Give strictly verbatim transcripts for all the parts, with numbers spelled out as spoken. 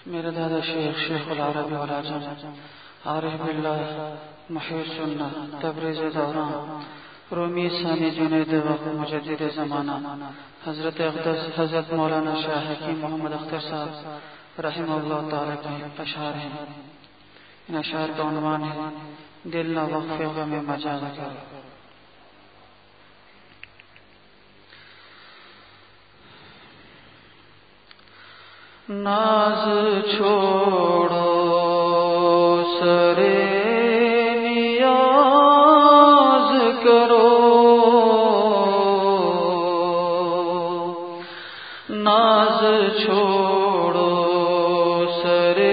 میرے دادا شیخ شیخ العرب والعجم عارف باللہ محی السنہ تبریز دوران رومی ثانی جنید وقت مجدد زمانہ حضرت اقدس حضرت مولانا شاہ حکیم محمد اختر صاحب رحمہ اللہ تعالیٰ کے اشعار ہیں. ان اشعار کا عنوان ہے دل نہ وقف غم مجاز کر. ناز چھوڑو سرے نیاز کرو، ناز چھوڑو سرے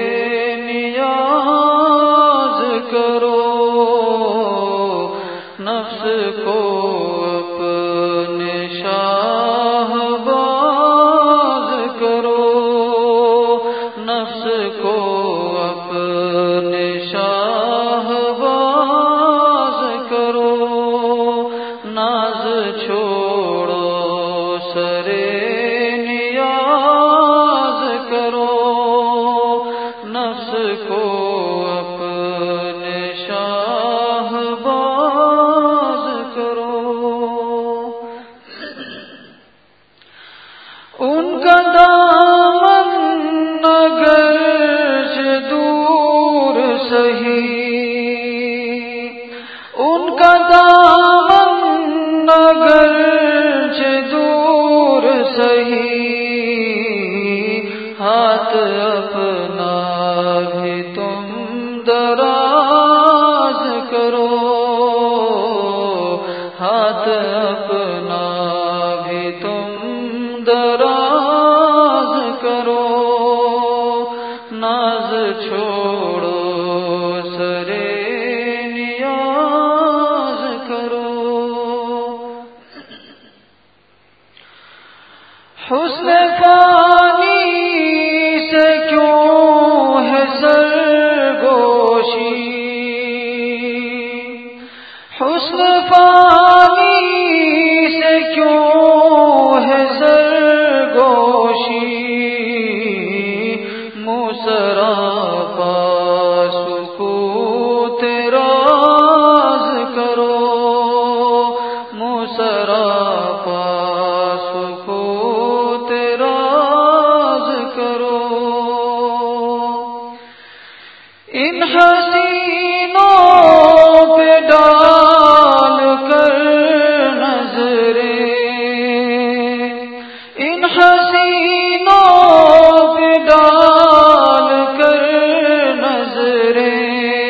نیاز کرو، نفس کو اپنے شاہ باز کرو، نفس کو اپنے شاہ باز کرو، ناز چھوڑو سرے نیاز کرو، نفس کو اپنے شاہ باز کرو. ان کا دامن اگرچہ دور سہی، ان کا دامن اگرچہ دور سہی، ہاتھ اپنا بھی تم دراز کرو، ہاتھ اپنا بھی تم دراز کرو، ناز چھوڑو سرے نیاز کرو. حسن فانی سے کیوں ہے سرگوشی، حسن فانی سے کیوں ہے سرگوشی، مسراپا سکوت راز کرو، مسراپا سکوت راز کرو. ان حسینوں پہ ڈال کر نظریں، ان حسینوں پہ ڈال کر نظریں،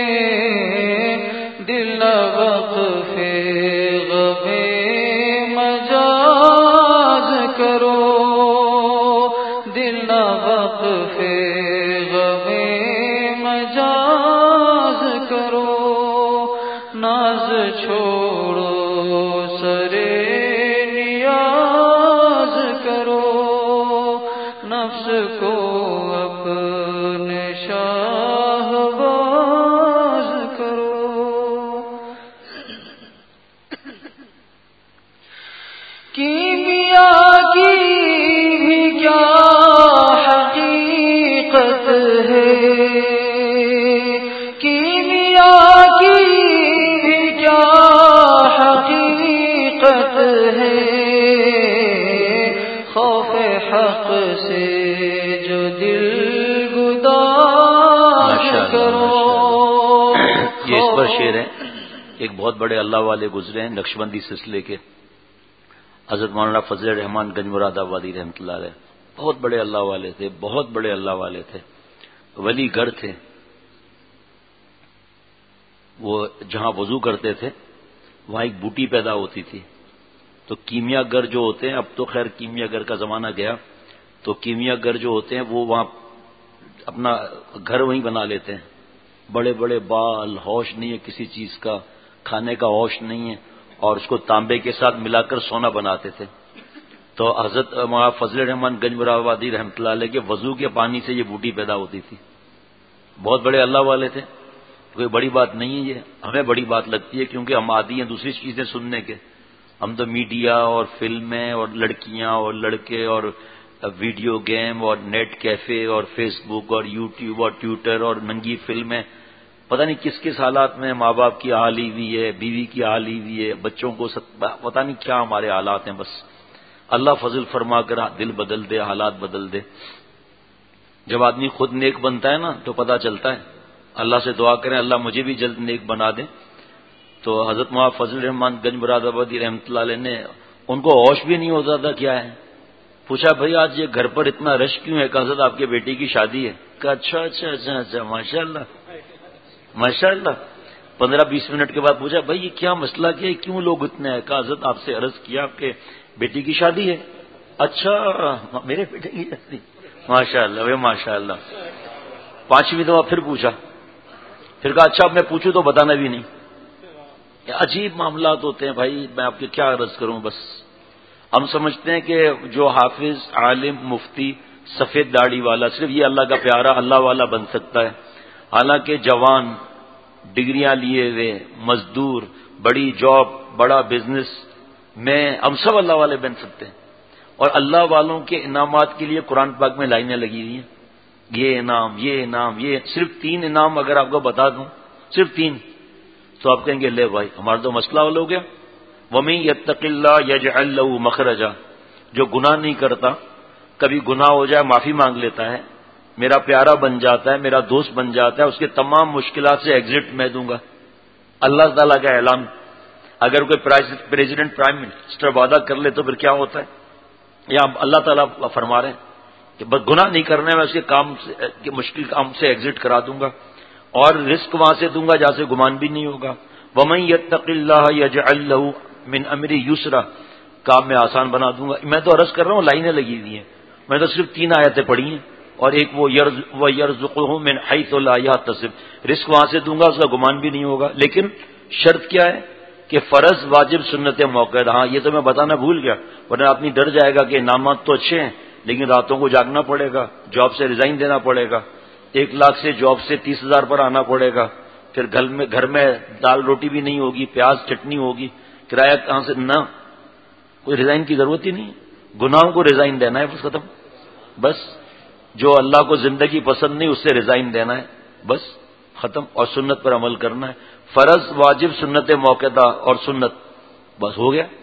دل وقف غم مجاز کرو، دل وقف غم مجاز کرو، ناز چھوڑو سرے نیاز کرو، نفس کو اپنے شاہ باز کرو. کیمیا کی بھی کیا حقیقت ہے، کیمیا کی بھی کیا حقیقت ہے، خوف حق سے جو دل گداز کرو. یہ اس پر شعر ہے. ایک بہت بڑے اللہ والے گزرے ہیں نقشبندی سلسلے کے، حضرت مولانا فضل الرحمان گنج مراد آبادی رحمۃ اللہ علیہ. بہت بڑے اللہ والے تھے، بہت بڑے اللہ والے تھے، ولی گر تھے. وہ جہاں وضو کرتے تھے وہاں ایک بوٹی پیدا ہوتی تھی، تو کیمیا گر جو ہوتے ہیں، اب تو خیر کیمیا گر کا زمانہ گیا، تو کیمیا گر جو ہوتے ہیں وہ وہاں اپنا گھر وہیں بنا لیتے ہیں. بڑے بڑے بال، ہوش نہیں ہے کسی چیز کا، کھانے کا ہوش نہیں ہے، اور اس کو تانبے کے ساتھ ملا کر سونا بناتے تھے. تو حضرت مولانا فضل الرحمان گنج مراد آبادی رحمۃ اللہ علیہ کے وضو کے پانی سے یہ بوٹی پیدا ہوتی تھی. بہت بڑے اللہ والے تھے، کوئی بڑی بات نہیں ہے. یہ ہمیں بڑی بات لگتی ہے کیونکہ ہم عادی ہیں دوسری چیزیں سننے کے. ہم تو میڈیا اور فلمیں اور لڑکیاں اور لڑکے اور ویڈیو گیم اور نیٹ کیفے اور فیس بک اور یوٹیوب اور ٹویٹر اور ننگی فلمیں، پتہ نہیں کس کس حالات میں ماں باپ کی حالی ہوئی ہے، بیوی کی حالی ہوئی ہے، بچوں کو ست... پتہ نہیں کیا ہمارے حالات ہیں. بس اللہ فضل فرما کر دل بدل دے، حالات بدل دے. جب آدمی خود نیک بنتا ہے نا تو پتہ چلتا ہے. اللہ سے دعا کریں اللہ مجھے بھی جلد نیک بنا دے. تو حضرت مولانا فضل الرحمان گنج مراد آبادی رحمۃ اللہ علیہ نے، ان کو ہوش بھی نہیں ہوتا تھا کیا ہے. پوچھا بھائی آج یہ گھر پر اتنا رش کیوں ہے؟ کہ حضرت آپ کے بیٹی کی شادی ہے. کہا اچھا اچھا اچھا اچھا ماشاء اللہ ماشاء اللہ. پندرہ بیس منٹ کے بعد پوچھا بھائی یہ کیا مسئلہ کیا ہے، کیوں لوگ اتنے ہیں؟ کہا حضرت آپ سے عرض کیا آپ کے بیٹی کی شادی ہے. اچھا میرے بیٹے کی شادی، ماشاء اللہ بھائی ماشاء اللہ. پانچویں دفعہ پھر پوچھا، پھر کہا اچھا اب میں پوچھوں تو بتانا بھی نہیں. عجیب معاملات ہوتے ہیں بھائی، میں آپ کے کیا عرض کروں. بس ہم سمجھتے ہیں کہ جو حافظ، عالم، مفتی، سفید داڑھی والا صرف یہ اللہ کا پیارا اللہ والا بن سکتا ہے. حالانکہ جوان، ڈگریاں لیے ہوئے، مزدور، بڑی جاب، بڑا بزنس میں ہم سب اللہ والے بن سکتے ہیں. اور اللہ والوں کے انعامات کے لیے قرآن پاک میں لائنیں لگی ہوئی ہیں. یہ انعام، یہ انعام، یہ صرف تین انعام اگر آپ کو بتا دوں، صرف تین، تو آپ کہیں گے لے بھائی ہمارا تو مسئلہ حل ہو گیا. وَمَن يَتَّقِ اللَّهَ يَجْعَل لَّهُ مَخْرَجًا، جو گناہ نہیں کرتا، کبھی گناہ ہو جائے معافی مانگ لیتا ہے، میرا پیارا بن جاتا ہے، میرا دوست بن جاتا ہے، اس کے تمام مشکلات سے ایگزٹ میں دوں گا. اللہ تعالیٰ کا اعلان. اگر کوئی پریزیڈنٹ، پرائم منسٹر وعدہ کر لے تو پھر کیا ہوتا ہے؟ یا اللہ تعالیٰ فرما رہے ہیں کہ بس گناہ نہیں کرنے میں اس کے کام سے، مشکل کام سے ایگزٹ کرا دوں گا، اور رزق وہاں سے دوں گا جہاں سے گمان بھی نہیں ہوگا. وَمَن يَتَّقِ اللَّهَ يَجْعَل لَّهُ مِنْ أَمْرِهِ يُسْرًا، کام میں آسان بنا دوں گا. میں تو عرض کر رہا ہوں لائنیں لگی ہوئی ہیں، میں تو صرف تین آیتیں پڑھی ہیں. اور ایک وہ وَيَرْزُقْهُ مِنْ حَيْثُ لَا يَحْتَسِبُ، رزق وہاں سے دوں گا اس کا گمان بھی نہیں ہوگا. لیکن شرط کیا ہے کہ فرض، واجب، سنت موقع. ہاں یہ تو میں بتانا بھول گیا، ورنہ آدمی ڈر جائے گا کہ انعامات تو اچھے ہیں لیکن راتوں کو جاگنا پڑے گا، جاب سے ریزائن دینا پڑے گا، ایک لاکھ سے جاب سے تیس ہزار پر آنا پڑے گا، پھر گھر میں گھر میں دال روٹی بھی نہیں ہوگی، پیاز چٹنی ہوگی، کرایہ کہاں سے؟ نہ، کوئی ریزائن کی ضرورت ہی نہیں. گناہوں کو ریزائن دینا ہے، بس ختم. بس جو اللہ کو زندگی پسند نہیں اس سے ریزائن دینا ہے، بس ختم. اور سنت پر عمل کرنا ہے. فرض، واجب، سنت موقعہ اور سنت، بس ہو گیا.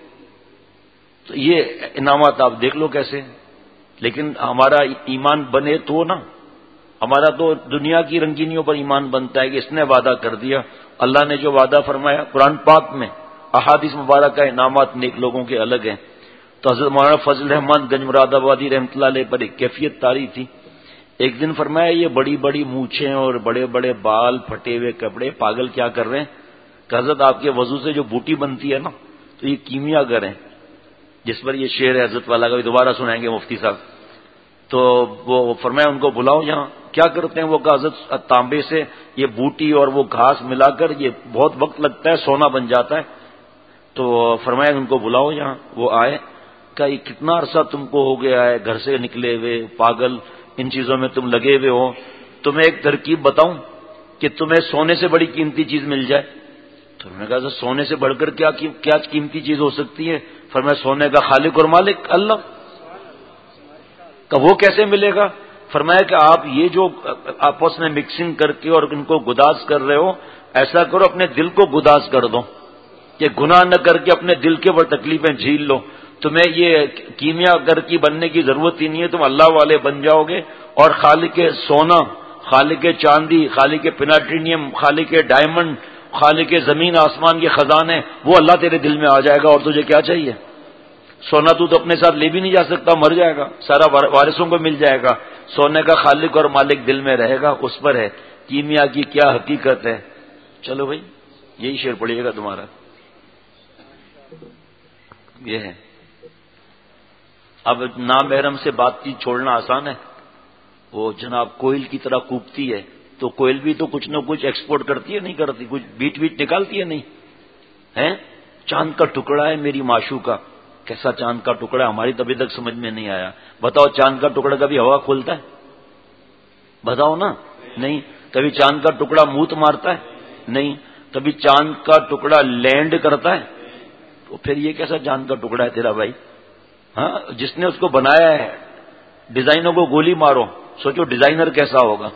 تو یہ انعامات آپ دیکھ لو کیسے. لیکن ہمارا ایمان بنے تو نا، ہمارا تو دنیا کی رنگینیوں پر ایمان بنتا ہے کہ اس نے وعدہ کر دیا. اللہ نے جو وعدہ فرمایا قرآن پاک میں، احادیث مبارکہ، انعامات نیک لوگوں کے الگ ہیں. تو حضرت مولانا فضل الرحمان گنج مراد آبادی رحمۃ اللہ علیہ پر ایک کیفیت طاری تھی. ایک دن فرمایا یہ بڑی بڑی مونچھیں اور بڑے بڑے بال، پھٹے ہوئے کپڑے، پاگل کیا کر رہے ہیں؟ کہ حضرت آپ کے وضو سے جو بوٹی بنتی ہے نا تو یہ کیمیا گر ہیں. جس پر یہ شعر ہے حضرت والا کا بھی دوبارہ سنائیں گے مفتی صاحب. تو وہ فرمایا ان کو بلاؤ یہاں. کیا کرتے ہیں وہ؟ کہ حضرت تانبے سے یہ بوٹی اور وہ گھاس ملا کر یہ بہت وقت لگتا ہے، سونا بن جاتا ہے. تو فرمایا ان کو بلاؤ یہاں. وہ آئے. کہ یہ کتنا عرصہ تم کو ہو گیا ہے گھر سے نکلے ہوئے، پاگل، ان چیزوں میں تم لگے ہوئے ہو. تمہیں ایک ترکیب بتاؤں کہ تمہیں سونے سے بڑی قیمتی چیز مل جائے. تو میں نے کہا سونے سے بڑھ کر کیا کیا قیمتی چیز ہو سکتی ہے؟ فرمایا سونے کا خالق اور مالک اللہ. کہ وہ کیسے ملے گا؟ فرمایا کہ آپ یہ جو آپس میں مکسنگ کر کے اور ان کو گداز کر رہے ہو، ایسا کرو اپنے دل کو گداز کر دو کہ گناہ نہ کر کے اپنے دل کے اوپر تکلیفیں جھیل لو. تمہیں یہ کیمیا گر کی بننے کی ضرورت ہی نہیں ہے، تم اللہ والے بن جاؤ گے. اور خالق سونا، خالق چاندی، خالق پیناٹرینیم، خالق ڈائمنڈ، خالق زمین آسمان کے خزانے، وہ اللہ تیرے دل میں آ جائے گا. اور تجھے کیا چاہیے؟ سونا تو اپنے ساتھ لے بھی نہیں جا سکتا، مر جائے گا، سارا وارثوں کو مل جائے گا. سونے کا خالق اور مالک دل میں رہے گا، اس پر ہے کیمیا کی کیا حقیقت ہے. چلو بھائی یہی شعر پڑھیے گا تمہارا. یہ ہے. اب نامحرم سے بات چیت چھوڑنا آسان ہے. وہ جناب کوئل کی طرح کوپتی ہے، تو کوئل بھی تو کچھ نہ کچھ ایکسپورٹ کرتی ہے، نہیں کرتی؟ کچھ بیٹ بیٹ نکالتی ہے نہیں ہے؟ چاند کا ٹکڑا ہے میری معشوقہ. کیسا چاند کا ٹکڑا ہے؟ ہماری تو ابھی تک سمجھ میں نہیں آیا. بتاؤ چاند کا ٹکڑا کبھی ہوا کھولتا ہے؟ بتاؤ نا. نہیں. کبھی چاند کا ٹکڑا موت مارتا ہے؟ نہیں. کبھی چاند کا ٹکڑا لینڈ کرتا ہے؟ تو پھر یہ کیسا چاند کا ٹکڑا ہے تیرا بھائی؟ ہاں، جس نے اس کو بنایا ہے ڈیزائنوں کو گولی مارو، سوچو ڈیزائنر کیسا ہوگا.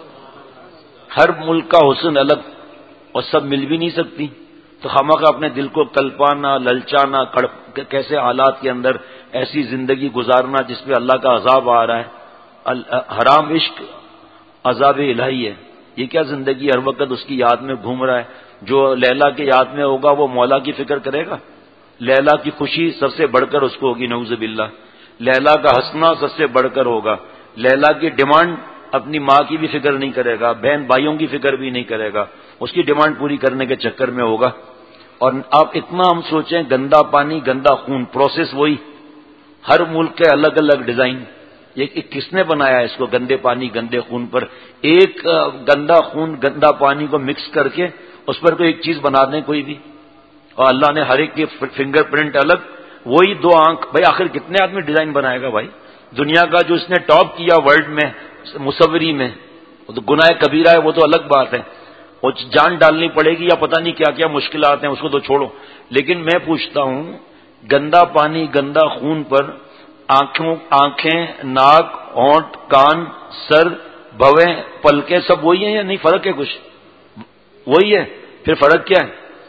ہر ملک کا حسن الگ اور سب مل بھی نہیں سکتی، تو خامخواہ اپنے دل کو کلپانا، للچانا، کیسے حالات کے اندر ایسی زندگی گزارنا جس پہ اللہ کا عذاب آ رہا ہے. حرام عشق عذاب الہی ہے. یہ کیا زندگی ہر وقت اس کی یاد میں گھوم رہا ہے. جو لیلا کی یاد میں ہوگا وہ مولا کی فکر کرے گا. لیلا کی خوشی سب سے بڑھ کر اس کو ہوگی، نعوذ باللہ. لیلا کا ہنسنا سب سے بڑھ کر ہوگا. لیلا کی ڈیمانڈ اپنی ماں کی بھی فکر نہیں کرے گا، بہن بھائیوں کی فکر بھی نہیں کرے گا، اس کی ڈیمانڈ پوری کرنے کے چکر میں ہوگا. اور آپ اتنا ہم سوچیں، گندا پانی گندا خون، پروسیس وہی، ہر ملک کے الگ الگ ڈیزائن. یہ کس نے بنایا ہے اس کو؟ گندے پانی گندے خون پر ایک گندا خون گندا پانی کو مکس کر کے اس پر کوئی ایک چیز بنا دیں کوئی بھی. اور اللہ نے ہر ایک کی فنگر پرنٹ الگ، وہی دو آنکھ. بھائی آخر کتنے آدمی ڈیزائن بنائے گا بھائی؟ دنیا کا جو اس نے ٹاپ کیا ورلڈ میں مصوری میں، وہ تو گناہ کبیرہ ہے، وہ تو الگ بات ہے، وہ جان ڈالنی پڑے گی یا پتہ نہیں کیا کیا مشکلات ہیں، اس کو تو چھوڑو. لیکن میں پوچھتا ہوں، گندا پانی گندا خون پر آنکھوں آنکھیں ناک ہونٹ کان سر بھویں پلکیں سب وہی ہیں یا نہیں؟ فرق ہے کچھ؟ وہی ہے. پھر فرق کیا ہے؟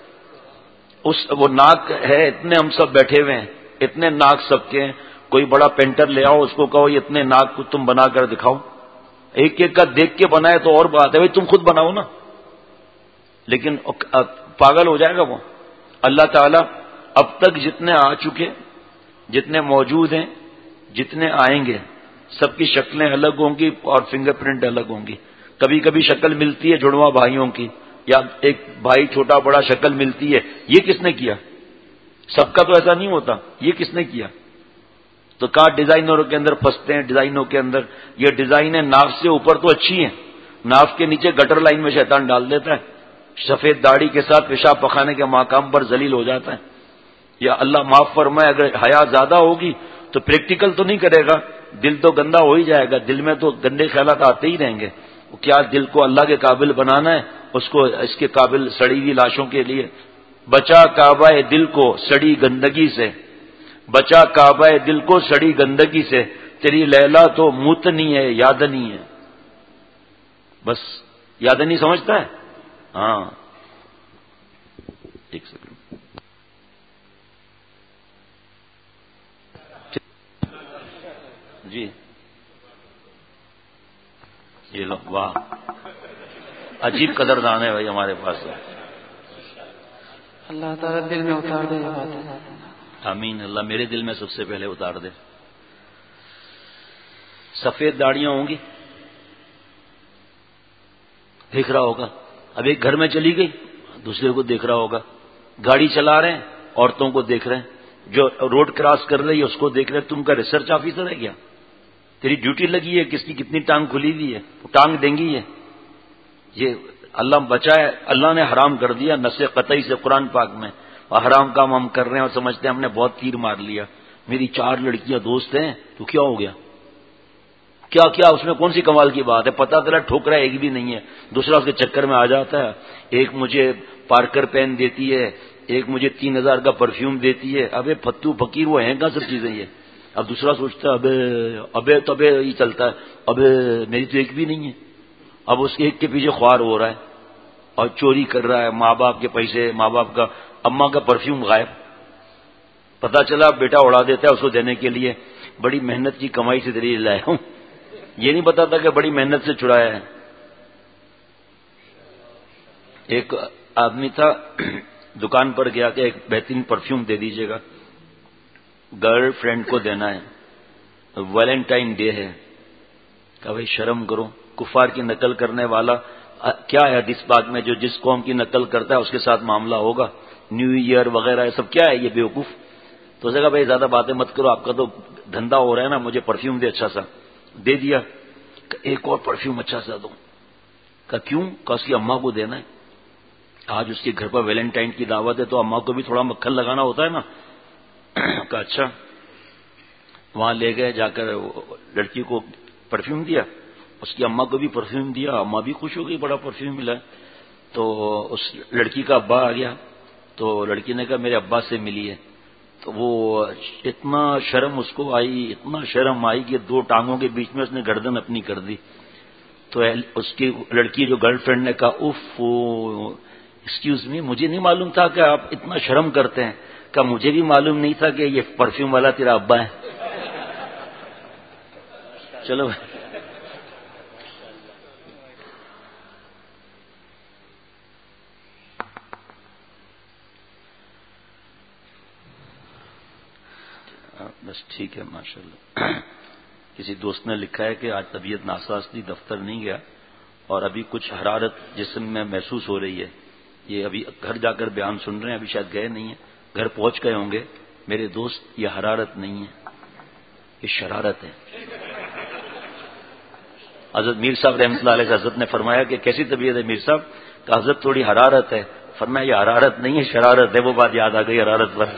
اس وہ ناک ہے، اتنے ہم سب بیٹھے ہوئے ہیں، اتنے ناک سب کے ہیں. کوئی بڑا پینٹر لے آؤ، اس کو کہو یہ اتنے ناک کو تم بنا کر دکھاؤ. ایک ایک کا دیکھ کے بنائے تو اور بات ہے، بھائی تم خود بناؤ نا. لیکن پاگل ہو جائے گا وہ. اللہ تعالیٰ اب تک جتنے آ چکے، جتنے موجود ہیں، جتنے آئیں گے، سب کی شکلیں الگ ہوں گی اور فنگر پرنٹ الگ ہوں گی. کبھی کبھی شکل ملتی ہے جڑواں بھائیوں کی، یا ایک بھائی چھوٹا بڑا شکل ملتی ہے. یہ کس نے کیا؟ سب کا تو ایسا نہیں ہوتا. یہ کس نے کیا؟ تو کہاں ڈیزائنروں کے اندر پھنستے ہیں. ڈیزائنوں کے اندر یہ ڈیزائنیں ناف سے اوپر تو اچھی ہیں، ناف کے نیچے گٹر لائن میں شیطان ڈال دیتا ہے. سفید داڑھی کے ساتھ پیشاب پخانے کے مقام پر ذلیل ہو جاتا ہے. یا اللہ معاف فرمائے، اگر حیا زیادہ ہوگی تو پریکٹیکل تو نہیں کرے گا، دل تو گندا ہو ہی جائے گا. دل میں تو گندے خیالات آتے ہی رہیں گے. کیا دل کو اللہ کے قابل بنانا ہے، اس کو اس کے قابل سڑی ہوئی لاشوں کے لیے. بچا کعبہ دل کو سڑی گندگی سے، بچا کعبہ دل کو سڑی گندگی سے، تیری لیلا تو موتنی ہے یادنی ہے. بس یادنی سمجھتا ہے؟ ہاں ایک سیکنڈ جی. یہ لو، واہ عجیب قدردان ہے بھائی ہمارے پاس. اللہ تعالیٰ دل میں اتار دے یہ بات. آمین. اللہ میرے دل میں سب سے پہلے اتار دے. سفید داڑیاں ہوں گی، دیکھ رہا ہوگا. اب ایک گھر میں چلی گئی، دوسرے کو دیکھ رہا ہوگا. گاڑی چلا رہے ہیں، عورتوں کو دیکھ رہے ہیں. جو روڈ کراس کر رہی ہے اس کو دیکھ رہے ہیں. تم کا ریسرچ آفیسر ہے کیا؟ تیری ڈیوٹی لگی ہے، کس کی کتنی ٹانگ کھلی ہوئی ہے، ٹانگ دیں گی. یہ یہ اللہ بچائے، اللہ نے حرام کر دیا نص قطعی سے قرآن پاک میں. اور حرام کام ہم کر رہے ہیں اور سمجھتے ہیں ہم نے بہت تیر مار لیا. میری چار لڑکیاں دوست ہیں تو کیا ہو گیا؟ کیا کیا اس میں کون سی کمال کی بات ہے؟ پتہ چلا ٹھوکرا ایک بھی نہیں ہے، دوسرا اس کے چکر میں آ جاتا ہے. ایک مجھے پارکر پین دیتی ہے، ایک مجھے تین ہزار کا پرفیوم دیتی ہے. ابے پھتو فقیر وہ ہیں کہاں سب چیزیں یہ؟ اب دوسرا سوچتا ہے ابے ابے تو ابے یہ چلتا ہے، ابے میری تو ایک بھی نہیں ہے. اب اس ایک کے پیچھے خوار ہو رہا ہے اور چوری کر رہا ہے ماں باپ کے پیسے، ماں باپ کا اماں کا پرفیوم غائب. پتا چلا بیٹا اڑا دیتا ہے اس کو دینے کے لیے. بڑی محنت کی کمائی سے دلیل لایا ہوں، یہ نہیں پتا تھا کہ بڑی محنت سے چھڑایا ہے. ایک آدمی تھا دکان پر گیا کہ ایک بہترین پرفیوم دے دیجیے گا، گرل فرینڈ کو دینا ہے، ویلنٹائن ڈے ہے. کہ بھائی شرم کرو، کفار کی نقل کرنے والا کیا ہے حدیث پاک میں جو جس قوم کی نقل کرتا ہے اس کے ساتھ معاملہ ہوگا. نیو ایئر وغیرہ یہ سب کیا ہے یہ بیوقوف. تو اسے کہا بھائی زیادہ باتیں مت کرو، آپ کا تو دھندا ہو رہا ہے نا، مجھے پرفیوم دے اچھا سا. دے دیا. کہ ایک اور پرفیوم اچھا سا دو. کہ کیوں؟ کہ اس کی اماں کو دینا ہے، آج اس کے گھر پر ویلنٹائن کی دعوت ہے تو اماں کو بھی تھوڑا مکھن لگانا ہوتا ہے نا. کہ اچھا. وہاں لے گئے، جا کر لڑکی کو پرفیوم دیا، اس کی اماں کو بھی پرفیوم دیا. اماں بھی خوش ہو گئی، بڑا پرفیوم ملا. تو اس لڑکی کا ابا آ گیا، تو لڑکی نے کہا میرے ابا سے ملی ہے. تو وہ اتنا شرم اس کو آئی، اتنا شرم آئی کہ دو ٹانگوں کے بیچ میں اس نے گردن اپنی کر دی. تو اس کی لڑکی جو گرل فرینڈ نے کہا اف ایکسکیوز می، مجھے نہیں معلوم تھا کہ آپ اتنا شرم کرتے ہیں. کہا مجھے بھی معلوم نہیں تھا کہ یہ پرفیوم والا تیرا ابا ہے. چلو بس ٹھیک ہے ماشاء اللہ. کسی دوست نے لکھا ہے کہ آج طبیعت ناساز تھی، دفتر نہیں گیا اور ابھی کچھ حرارت جسم میں محسوس ہو رہی ہے. یہ ابھی گھر جا کر بیان سن رہے ہیں، ابھی شاید گئے نہیں ہیں، گھر پہنچ گئے ہوں گے. میرے دوست یہ حرارت نہیں ہے، یہ شرارت ہے. حضرت میر صاحب رحمۃ اللہ علیہ حضرت نے فرمایا کہ کیسی طبیعت ہے میر صاحب؟ کہ حضرت تھوڑی حرارت ہے. فرمایا یہ حرارت نہیں ہے، شرارت ہے. وہ بات یاد آ گئی حرارت پر.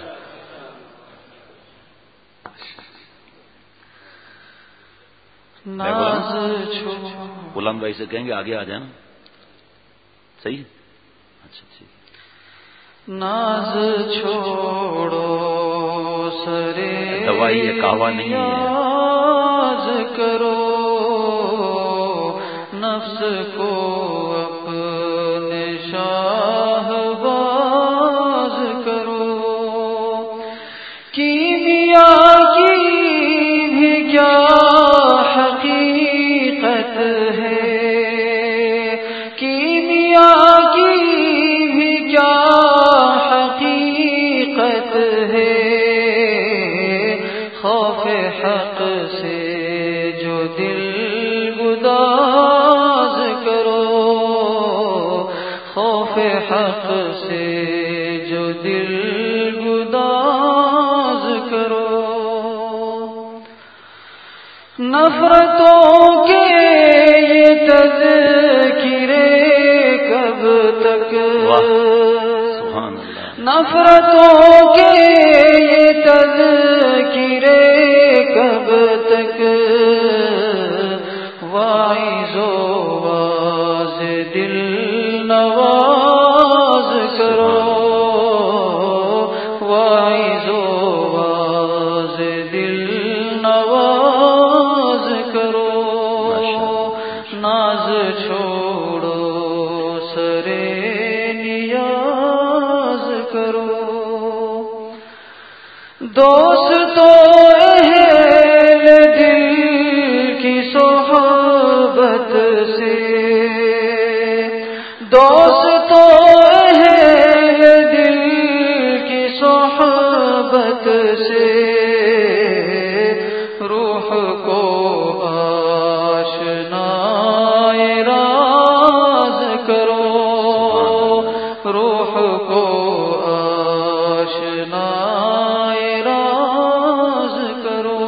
غلام بھائی سے کہیں گے آگے آ جائیں. صحیح. اچھا ٹھیک. ناز چھوڑو سرے دوائی ہے، کہوا نہیں ہے. ناز کرو نفس کو اپنے شاہباز کرو. کیمیا کی بھی کیا حقیقت ہے، کیمیا کی بھی کیا حقیقت ہے. خوف حق سے جو دل گداز کرو، خوف حق سے جو دل گداز کرو. نفرتوں کے یہ تذکرے کب تک، نفرتوں کے یہ تذکرے کب تک. واعظ و واعظ دل نواز کرو، واعظ و واعظ دل نواز کرو. ناز چھوڑو سرے نیاز کرو. دوستو اہل دل کی صحبت سے، دوستو اہل دل کی صحبت سے روح کو آشنا راز کرو، روح کو آشنا راز کرو.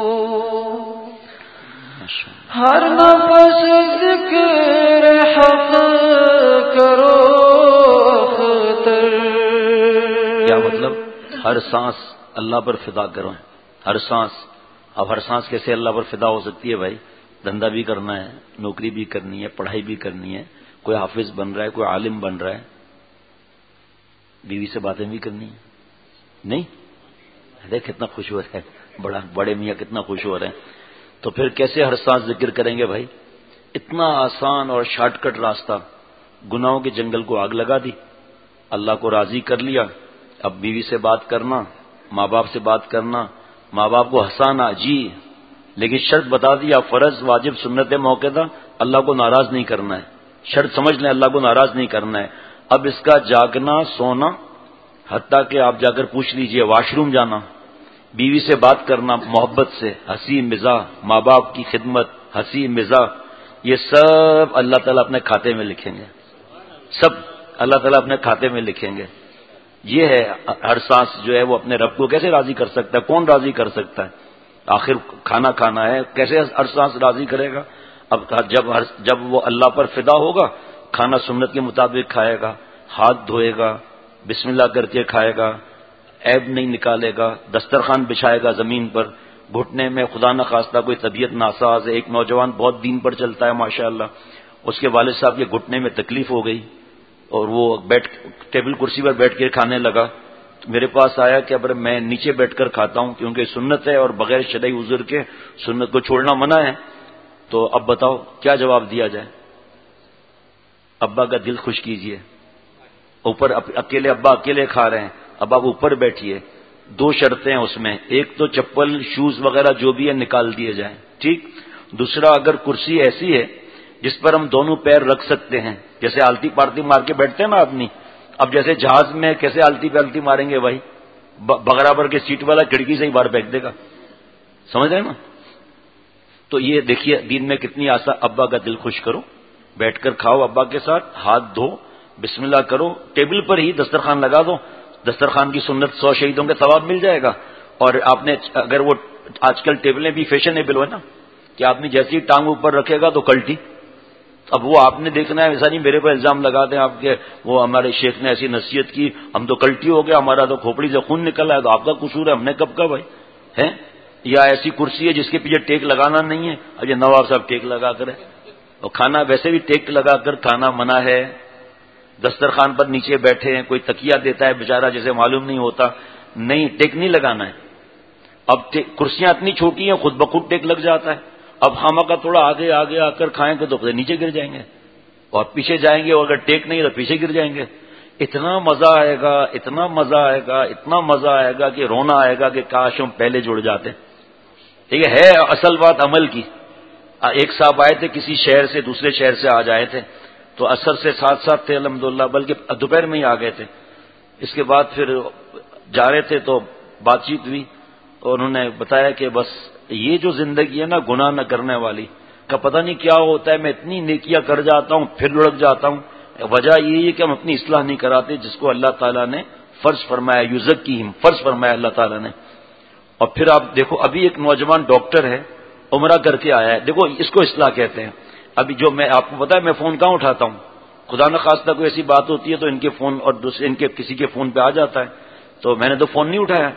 ہر نفس ذکر حق کرو اختر. کیا مطلب؟ ہر سانس اللہ پر فدا کرو. ہر سانس. اب ہر سانس کیسے اللہ پر فدا ہو سکتی ہے بھائی؟ دھندا بھی کرنا ہے، نوکری بھی کرنی ہے، پڑھائی بھی کرنی ہے، کوئی حافظ بن رہا ہے، کوئی عالم بن رہا ہے، بیوی سے باتیں بھی کرنی ہے. نہیں دیکھ کتنا خوش ہو رہا ہے بڑا بڑے میاں، کتنا خوش ہو رہے ہیں. تو پھر کیسے ہر سانس ذکر کریں گے بھائی؟ اتنا آسان اور شارٹ کٹ راستہ. گناہوں کے جنگل کو آگ لگا دی، اللہ کو راضی کر لیا. اب بیوی سے بات کرنا، ماں باپ سے بات کرنا، ماں باپ کو ہنسانا جی، لیکن شرط بتا دیا فرض واجب سنت موقع تھا، اللہ کو ناراض نہیں کرنا ہے. شرط سمجھ لیں، اللہ کو ناراض نہیں کرنا ہے. اب اس کا جاگنا سونا، حتیٰ کہ آپ جا کر پوچھ لیجئے واش روم جانا، بیوی سے بات کرنا محبت سے، ہنسی مزاح، ماں باپ کی خدمت، ہنسی مزاح، یہ سب اللہ تعالیٰ اپنے کھاتے میں لکھیں گے. سب اللہ تعالیٰ اپنے کھاتے میں لکھیں گے. یہ ہے ہر سانس جو ہے وہ اپنے رب کو کیسے راضی کر سکتا ہے؟ کون راضی کر سکتا ہے؟ آخر کھانا کھانا ہے، کیسے ہر سانس راضی کرے گا؟ اب جب جب وہ اللہ پر فدا ہوگا، کھانا سنت کے مطابق کھائے گا، ہاتھ دھوئے گا، بسم اللہ کر کے کھائے گا، عیب نہیں نکالے گا، دسترخوان بچھائے گا زمین پر. گھٹنے میں خدا نخواستہ کوئی طبیعت ناساز ہے، ایک نوجوان بہت دین پر چلتا ہے ماشاءاللہ، اس کے والد صاحب کے گھٹنے میں تکلیف ہو گئی اور وہ بیٹھ ٹیبل کرسی پر بیٹھ کے کھانے لگا. میرے پاس آیا کہ اب میں نیچے بیٹھ کر کھاتا ہوں کیونکہ سنت ہے اور بغیر شرعی عذر کے سنت کو چھوڑنا منع ہے، تو اب بتاؤ کیا جواب دیا جائے؟ ابا کا دل خوش کیجئے، اوپر اکیلے ابا اکیلے کھا رہے ہیں، اب آپ اوپر بیٹھیے، دو شرطیں ہیں اس میں، ایک تو چپل شوز وغیرہ جو بھی ہے نکال دیے جائیں، ٹھیک، دوسرا اگر کرسی ایسی ہے جس پر ہم دونوں پیر رکھ سکتے ہیں، جیسے آلتی پارتی مار کے بیٹھتے ہیں نا آدمی، اب جیسے جہاز میں کیسے آلتی پالتی ماریں گے بھائی، بغرابر کے سیٹ والا کھڑکی سے ہی باہر پھینک دے گا، سمجھ رہے ہیں نا؟ تو یہ دیکھیے دین میں کتنی آسان، ابا کا دل خوش کرو، بیٹھ کر کھاؤ ابا کے ساتھ، ہاتھ دھو، بسم اللہ کرو، ٹیبل پر ہی دسترخوان لگا دو، دسترخوان کی سنت سو شہیدوں کے ثواب مل جائے گا۔ اور آپ نے اگر وہ آج کل ٹیبلیں بھی فیشنیبل ہو نا کہ آپ نے جیسی ٹانگ اوپر رکھے گا تو کلٹی، اب وہ آپ نے دیکھنا ہے، ایسا نہیں میرے پر الزام لگا دیں آپ کے وہ ہمارے شیخ نے ایسی نصیحت کی ہم تو کلٹی ہو گیا، ہمارا تو کھوپڑی سے خون نکلا ہے، تو آپ کا قصور ہے، ہم نے کب کا بھائی ہے؟ یا ایسی کرسی ہے جس کے پیچھے ٹیک لگانا نہیں ہے، اب یہ نواب صاحب ٹیک لگا کر ہے، اور کھانا ویسے بھی ٹیک لگا کر کھانا منع ہے، دسترخوان پر نیچے بیٹھے ہیں، کوئی تکیہ دیتا ہے بیچارہ جسے معلوم نہیں ہوتا، نہیں ٹیک نہیں لگانا ہے۔ اب کرسیاں اتنی چھوٹی ہیں خود بخود ٹیک لگ جاتا ہے، اب خامہ کا تھوڑا آگے آگے آ کر کھائیں گے تو نیچے گر جائیں گے، اور پیچھے جائیں گے اور اگر ٹیک نہیں تو پیچھے گر جائیں گے۔ اتنا مزہ آئے گا، اتنا مزہ آئے گا، اتنا مزہ آئے گا کہ رونا آئے گا کہ کاش ہم پہلے جڑ جاتے۔ ٹھیک ہے، ہے اصل بات عمل کی۔ ایک صاحب آئے تھے کسی شہر سے دوسرے شہر سے آج آئے تھے، تو عصر سے ساتھ ساتھ تھے الحمدللہ، بلکہ دوپہر میں ہی آ گئے تھے۔ اس کے بعد پھر جا رہے تھے تو بات چیت ہوئی، اور انہوں نے بتایا کہ بس یہ جو زندگی ہے نا گناہ نہ کرنے والی کا پتہ نہیں کیا ہوتا ہے، میں اتنی نیکیاں کر جاتا ہوں پھر لڑک جاتا ہوں، وجہ یہی ہے کہ ہم اپنی اصلاح نہیں کراتے جس کو اللہ تعالیٰ نے فرض فرمایا، یزکیہم فرض فرمایا اللہ تعالیٰ نے۔ اور پھر آپ دیکھو ابھی ایک نوجوان ڈاکٹر ہے، عمرہ کر کے آیا ہے، دیکھو اس کو اصلاح کہتے ہیں۔ ابھی جو میں آپ کو پتا ہے میں فون کہاں اٹھاتا ہوں، خدا نہ خواستہ کوئی ایسی بات ہوتی ہے تو ان کے فون اور دوسرے ان کے کسی کے فون پہ آ جاتا ہے، تو میں نے تو فون نہیں اٹھایا،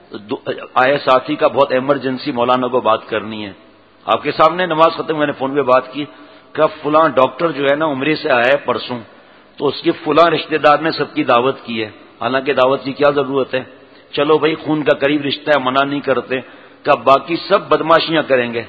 آئے ساتھی کا بہت ایمرجنسی مولانا کو بات کرنی ہے، آپ کے سامنے نماز ختم میں نے فون پہ بات کی کہ فلاں ڈاکٹر جو ہے نا عمرے سے آیا ہے پرسوں، تو اس کے فلاں رشتہ دار نے سب کی دعوت کی ہے، حالانکہ دعوت کی کیا ضرورت ہے، چلو بھائی خون کا قریب رشتہ ہے منع نہیں کرتے، کہ باقی سب بدماشیاں کریں گے،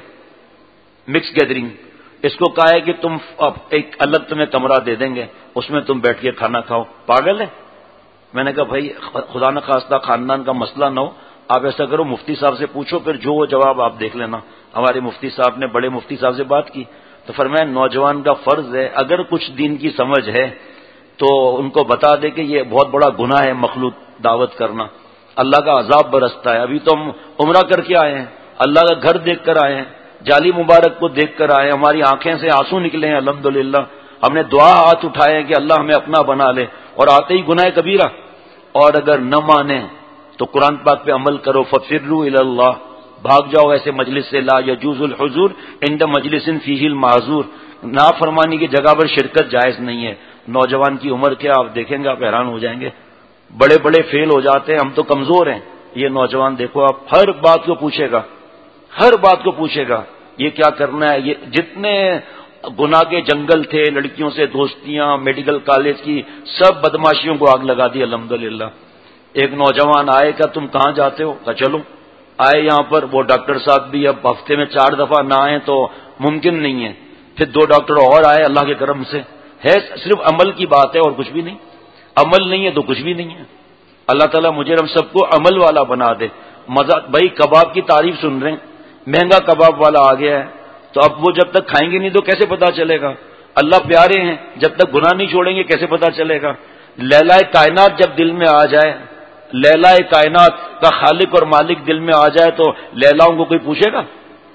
مکس گیدرنگ، اس کو کہا ہے کہ تم ایک الگ تمہیں کمرہ دے دیں گے اس میں تم بیٹھ کے کھانا کھاؤ، پاگل ہے؟ میں نے کہا بھائی خدا نہ خواستہ خاندان کا مسئلہ نہ ہو، آپ ایسا کرو مفتی صاحب سے پوچھو، پھر جو وہ جواب آپ دیکھ لینا۔ ہمارے مفتی صاحب نے بڑے مفتی صاحب سے بات کی تو فرمایا نوجوان کا فرض ہے اگر کچھ دین کی سمجھ ہے تو ان کو بتا دے کہ یہ بہت بڑا گناہ ہے مخلوط دعوت کرنا، اللہ کا عذاب برستا ہے۔ ابھی تو ہم عمرہ کر کے آئے ہیں، اللہ کا گھر دیکھ کر آئے ہیں، جالی مبارک کو دیکھ کر آئے ہیں، ہماری آنکھیں سے آنسو نکلے ہیں الحمدللہ، ہم نے دعا ہاتھ اٹھائے ہیں کہ اللہ ہمیں اپنا بنا لے، اور آتے ہی گناہ کبیرہ۔ اور اگر نہ مانے تو قرآن پاک پہ عمل کرو، ففروا الی اللہ، بھاگ جاؤ ایسے مجلس سے، لا یجوز الحضور عند مجلس فیہ المعذور، نافرمانی کی جگہ پر شرکت جائز نہیں ہے۔ نوجوان کی عمر کیا آپ دیکھیں گے آپ حیران ہو جائیں گے، بڑے بڑے فیل ہو جاتے ہیں، ہم تو کمزور ہیں، یہ نوجوان دیکھو آپ ہر بات کو پوچھے گا، ہر بات کو پوچھے گا یہ کیا کرنا ہے، یہ جتنے گناہ کے جنگل تھے، لڑکیوں سے دوستیاں، میڈیکل کالج کی سب بدماشیوں کو آگ لگا دی الحمدللہ۔ ایک نوجوان آئے کہ تم کہاں جاتے ہو، کہا چلو، آئے یہاں پر، وہ ڈاکٹر صاحب بھی اب ہفتے میں چار دفعہ نہ آئے تو ممکن نہیں ہے، پھر دو ڈاکٹر اور آئے اللہ کے کرم سے، ہے صرف عمل کی بات ہے اور کچھ بھی نہیں، عمل نہیں ہے تو کچھ بھی نہیں ہے۔ اللہ تعالیٰ مجھے ہم سب کو عمل والا بنا دے۔ مزہ بھائی کباب کی تعریف سن رہے ہیں، مہنگا کباب والا آ گیا ہے، تو اب وہ جب تک کھائیں گے نہیں تو کیسے پتا چلے گا؟ اللہ پیارے ہیں، جب تک گناہ نہیں چھوڑیں گے کیسے پتا چلے گا؟ لیلہ کائنات جب دل میں آ جائے، لیلہ کائنات کا خالق اور مالک دل میں آ جائے تو لیلاؤں کو کوئی پوچھے گا؟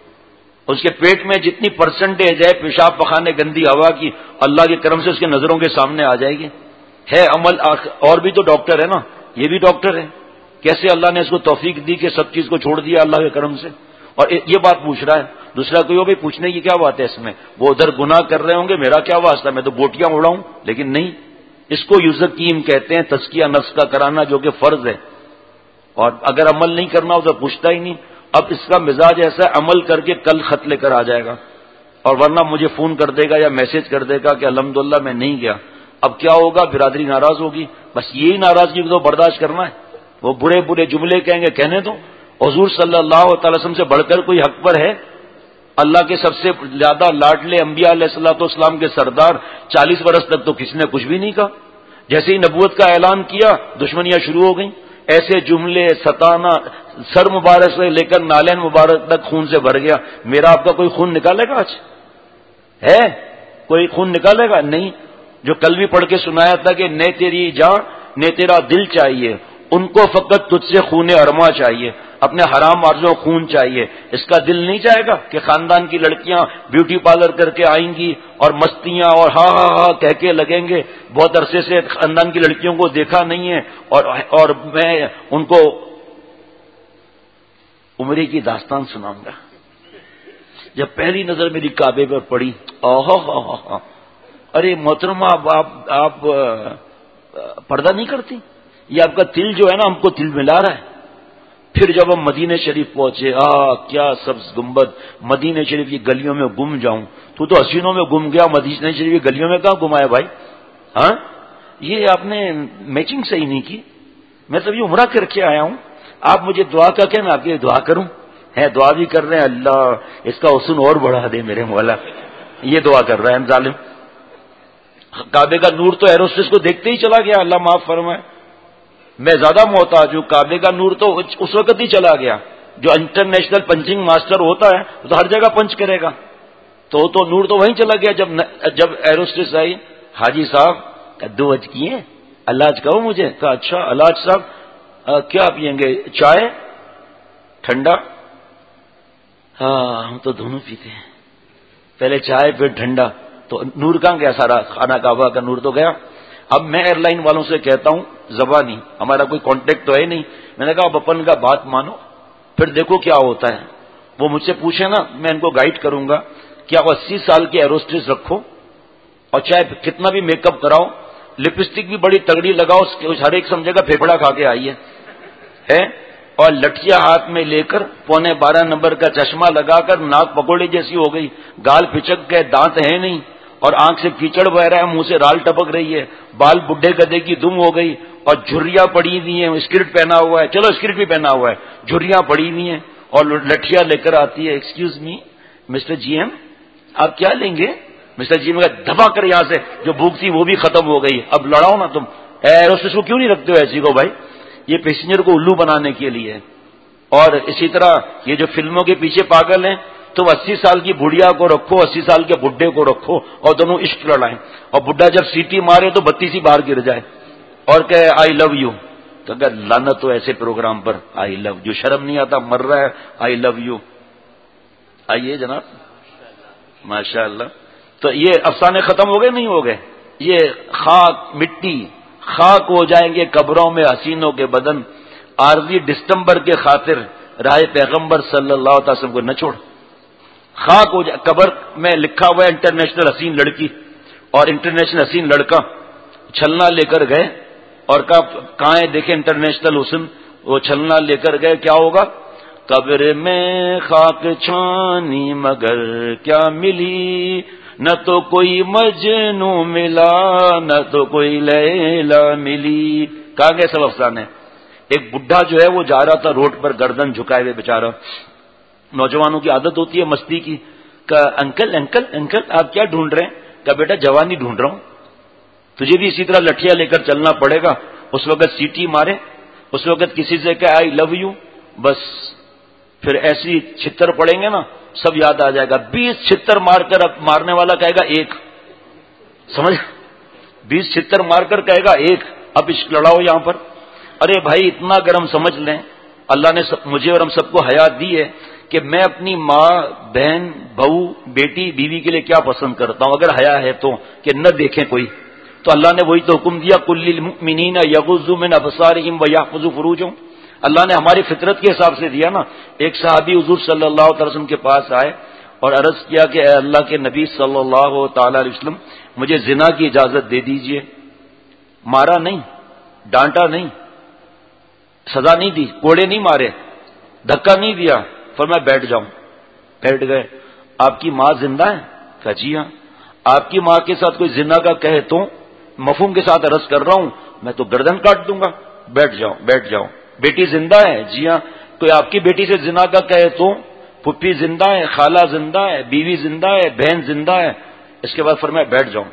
اس کے پیٹ میں جتنی پرسنٹیج ہے پیشاب پخانے گندی ہوا کی، اللہ کے کرم سے اس کے نظروں کے سامنے آ جائے گی۔ ہے عمل، اور بھی تو ڈاکٹر ہے نا، یہ بھی ڈاکٹر ہے، کیسے اللہ نے اس کو توفیق دی کہ سب چیز کو چھوڑ دیا اللہ کے کرم سے، اور یہ بات پوچھ رہا ہے۔ دوسرا کوئی ہو بھی پوچھنے کی کیا بات ہے اس میں، وہ ادھر گناہ کر رہے ہوں گے میرا کیا واسطہ، میں تو بوٹیاں اڑاؤں، لیکن نہیں، اس کو یزکیم کہتے ہیں، تزکیہ نفس کا کرانا جو کہ فرض ہے، اور اگر عمل نہیں کرنا ہو تو پوچھتا ہی نہیں۔ اب اس کا مزاج ایسا ہے عمل کر کے کل خط لے کر آ جائے گا، اور ورنہ مجھے فون کر دے گا یا میسج کر دے گا کہ الحمدللہ میں نہیں گیا۔ اب کیا ہوگا؟ برادری ناراض ہوگی، بس یہی ناراضگی کو برداشت کرنا ہے، وہ برے برے جملے کہیں گے، کہنے دو. حضور صلی اللہ تعالی وسلم سے بڑھ کر کوئی حق پر ہے؟ اللہ کے سب سے زیادہ لاڈلے انبیاء علیہ الصلوۃ والسلام کے سردار، چالیس برس تک تو کسی نے کچھ بھی نہیں کہا. جیسے ہی نبوت کا اعلان کیا دشمنیاں شروع ہو گئیں. ایسے جملے ستانا، سر مبارک سے لے کر نالین مبارک تک خون سے بھر گیا. میرا آپ کا کوئی خون نکالے گا؟ آج ہے کوئی خون نکالے گا؟ نہیں. جو کل بھی پڑھ کے سنایا تھا کہ نہ تیری جان نہ تیرا دل چاہیے، ان کو فقط تجھ سے خون ارما چاہیے، اپنے حرام عرضوں خون چاہیے. اس کا دل نہیں چاہے گا کہ خاندان کی لڑکیاں بیوٹی پارلر کر کے آئیں گی اور مستیاں اور ہاں ہاں ہاں کہہ کے لگیں گے. بہت عرصے سے خاندان کی لڑکیوں کو دیکھا نہیں ہے اور اور میں ان کو عمرے کی داستان سناؤں گا. جب پہلی نظر میری کعبے پر پڑی، اوہ ارے محترمہ آپ آپ پردہ نہیں کرتی؟ یہ آپ کا تل جو ہے نا ہم کو تل ملا رہا ہے. پھر جب ہم مدینہ شریف پہنچے، آ کیا سبز گنبد. مدینہ شریف کی گلیوں میں گم جاؤں، تو تو حسینوں میں گم گیا، مدینہ شریف کی گلیوں میں کہاں گمایا بھائی؟ ہاں یہ آپ نے میچنگ صحیح نہیں کی. میں تو یہ عمرہ کر کے آیا ہوں، آپ مجھے دعا کا کہ میں آپ کی دعا کروں؟ ہے دعا بھی کر رہے ہیں، اللہ اس کا حسن اور بڑھا دے میرے مولا. یہ دعا کر رہا ہے ظالم. کعبے کا نور تو ایروسٹس کو دیکھتے ہی چلا گیا، اللہ معاف فرمائے. میں زیادہ محتاج ہوں، کعبے کا نور تو اس وقت ہی چلا گیا. جو انٹرنیشنل پنچنگ ماسٹر ہوتا ہے تو ہر جگہ پنچ کرے گا، تو تو نور تو وہیں چلا گیا. جب جب ایروسٹس آئی، حاجی صاحب دو حج کیے، علاج کہو مجھے. کہا اچھا علاج صاحب کیا پئیں گے؟ چائے ٹھنڈا؟ ہاں ہم تو دونوں پیتے ہیں، پہلے چائے پھر ٹھنڈا. تو نور کہاں گیا؟ سارا خانہ کعبہ کا نور تو گیا. اب میں ایئر لائن والوں سے کہتا ہوں، زبانی ہمارا کوئی کانٹیکٹ تو ہے نہیں، میں نے کہا اب اپن کا بات مانو پھر دیکھو کیا ہوتا ہے. وہ مجھ سے پوچھے نا میں ان کو گائیڈ کروں گا کہ آپ اسی سال کے ایروسٹس رکھو اور چاہے کتنا بھی میک اپ کراؤ، لپسٹک بھی بڑی تگڑی لگاؤ، ہر ایک سمجھے گا پھیپڑا کھا کے آئیے ہے، اور لٹھیا ہاتھ میں لے کر پونے بارہ نمبر کا چشمہ لگا کر ناک پکوڑے جیسی ہو گئی، گال پھچک گئے، دانت ہے نہیں اور آنکھ سے کیچڑ بہ رہا ہے، منہ سے رال ٹپک رہی ہے، بال بڈھے گدے کی دم ہو گئی اور جھریاں پڑی ہوئی ہیں. اسکرٹ پہنا ہوا ہے، چلو اسکرٹ بھی پہنا ہوا ہے، جھریاں پڑی ہوئی ہیں اور لٹھیا لے کر آتی ہے. Excuse me mister G M آپ کیا لیں گے؟ مسٹر جی ایم کا دبا کر یہاں سے جو بھوک تھی وہ بھی ختم ہو گئی. اب لڑاؤ نا تم. ایروسٹس کو کیوں نہیں رکھتے ہو ایسی کو بھائی؟ یہ پیسنجر کو الو بنانے کے لیے. اور اسی طرح یہ جو فلموں کے پیچھے پاگل ہیں، تم اسی سال کی بڑھیا کو رکھو، اسی سال کے بڈھے کو رکھو اور دونوں عشق لڑائیں، اور بڈھا جب سیٹی مارے تو بتی سی باہر گر جائے اور کہے آئی لو یو. تو اگر لعنت ہو ایسے پروگرام پر، آئی لو جو شرم نہیں آتا مر رہا ہے، آئی لو یو. آئیے جناب ماشاء اللہ. تو یہ افسانے ختم ہو گئے نہیں ہو گئے؟ یہ خاک مٹی خاک ہو جائیں گے قبروں میں حسینوں کے بدن، عارضی دسمبر کے خاطر راہ پیغمبر صلی اللہ علیہ وسلم کو نہ چھوڑ. خاک ہو جائے قبر میں لکھا ہوا ہے انٹرنیشنل حسین لڑکی اور انٹرنیشنل حسین لڑکا. چھلنا لے کر گئے اور کہا کہاں ہے دیکھیں انٹرنیشنل حسن، وہ چھلنا لے کر گئے. کیا ہوگا؟ قبر میں خاک چھانی مگر کیا ملی، نہ تو کوئی مجنو ملا نہ تو کوئی لیلا ملی. کہاں گئے سب افسانے. ایک بڈھا جو ہے وہ جا رہا تھا روڈ پر گردن جھکائے ہوئے بیچارہ. نوجوانوں کی عادت ہوتی ہے مستی کی. کہا انکل انکل انکل آپ کیا ڈھونڈ رہے ہیں؟ کہا بیٹا جوانی ڈھونڈ رہا ہوں. تجھے بھی اسی طرح لٹھیا لے کر چلنا پڑے گا. اس وقت سیٹی مارے، اس وقت کسی سے کہ آئی لو یو، بس پھر ایسی چھتر پڑیں گے نا سب یاد آ جائے گا. بیس چھتر مار کر اب مارنے والا کہے گا ایک، سمجھ، بیس چھتر مار کر کہے گا ایک. اب عشق لڑاؤ یہاں پر. ارے بھائی اتنا گرم سمجھ لیں اللہ نے مجھے اور ہم سب کو حیات دی ہے کہ میں اپنی ماں بہن بہو بیٹی بیوی کے لیے کیا پسند کرتا ہوں اگر حیا ہے تو، کہ نہ دیکھیں کوئی. تو اللہ نے وہی تو حکم دیا کل للمؤمنین یغضوا من ابصارہم ویحفظوا فروجہم. اللہ نے ہماری فطرت کے حساب سے دیا نا. ایک صحابی حضور صلی اللہ علیہ وسلم کے پاس آئے اور عرض کیا کہ اے اللہ کے نبی صلی اللہ تعالی علیہ وسلم مجھے زنا کی اجازت دے دیجئے. مارا نہیں، ڈانٹا نہیں، سزا نہیں دی، کوڑے نہیں مارے، دھکا نہیں دیا، فرمایا بیٹھ جاؤں. بیٹھ گئے. آپ کی ماں زندہ ہے؟ کہا جی ہاں. آپ کی ماں کے ساتھ کوئی زنا کا کہے تو مفہوم کے ساتھ عرض کر رہا ہوں میں تو گردن کاٹ دوں گا. بیٹھ جاؤ بیٹھ جاؤ. بیٹی زندہ ہے؟ جی ہاں. کوئی آپ کی بیٹی سے زنا کا کہے تو پھپھی زندہ ہے، خالہ زندہ ہے، بیوی زندہ ہے، بہن زندہ ہے. اس کے بعد فرمایا بیٹھ جاؤ.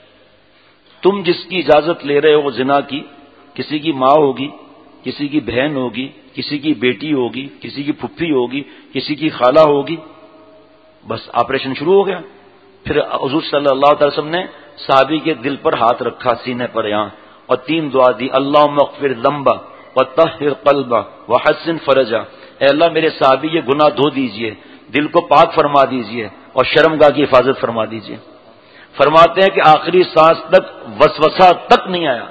تم جس کی اجازت لے رہے ہو زنا کی، کسی کی ماں ہوگی، کسی کی بہن ہوگی، کسی کی بیٹی ہوگی، کسی کی پھپھی ہوگی، کسی کی خالہ ہوگی. بس آپریشن شروع ہو گیا. پھر حضور صلی اللہ علیہ وسلم نے صحابی کے دل پر ہاتھ رکھا، سینے پر یہاں، اور تین دعا دی. اللہم اغفر ذنبہ وطہر قلبہ وحسن فرجہ. اے اللہ میرے صحابی یہ گناہ دھو دیجئے، دل کو پاک فرما دیجئے اور شرمگاہ کی حفاظت فرما دیجئے. فرماتے ہیں کہ آخری سانس تک وسوسہ تک نہیں آیا.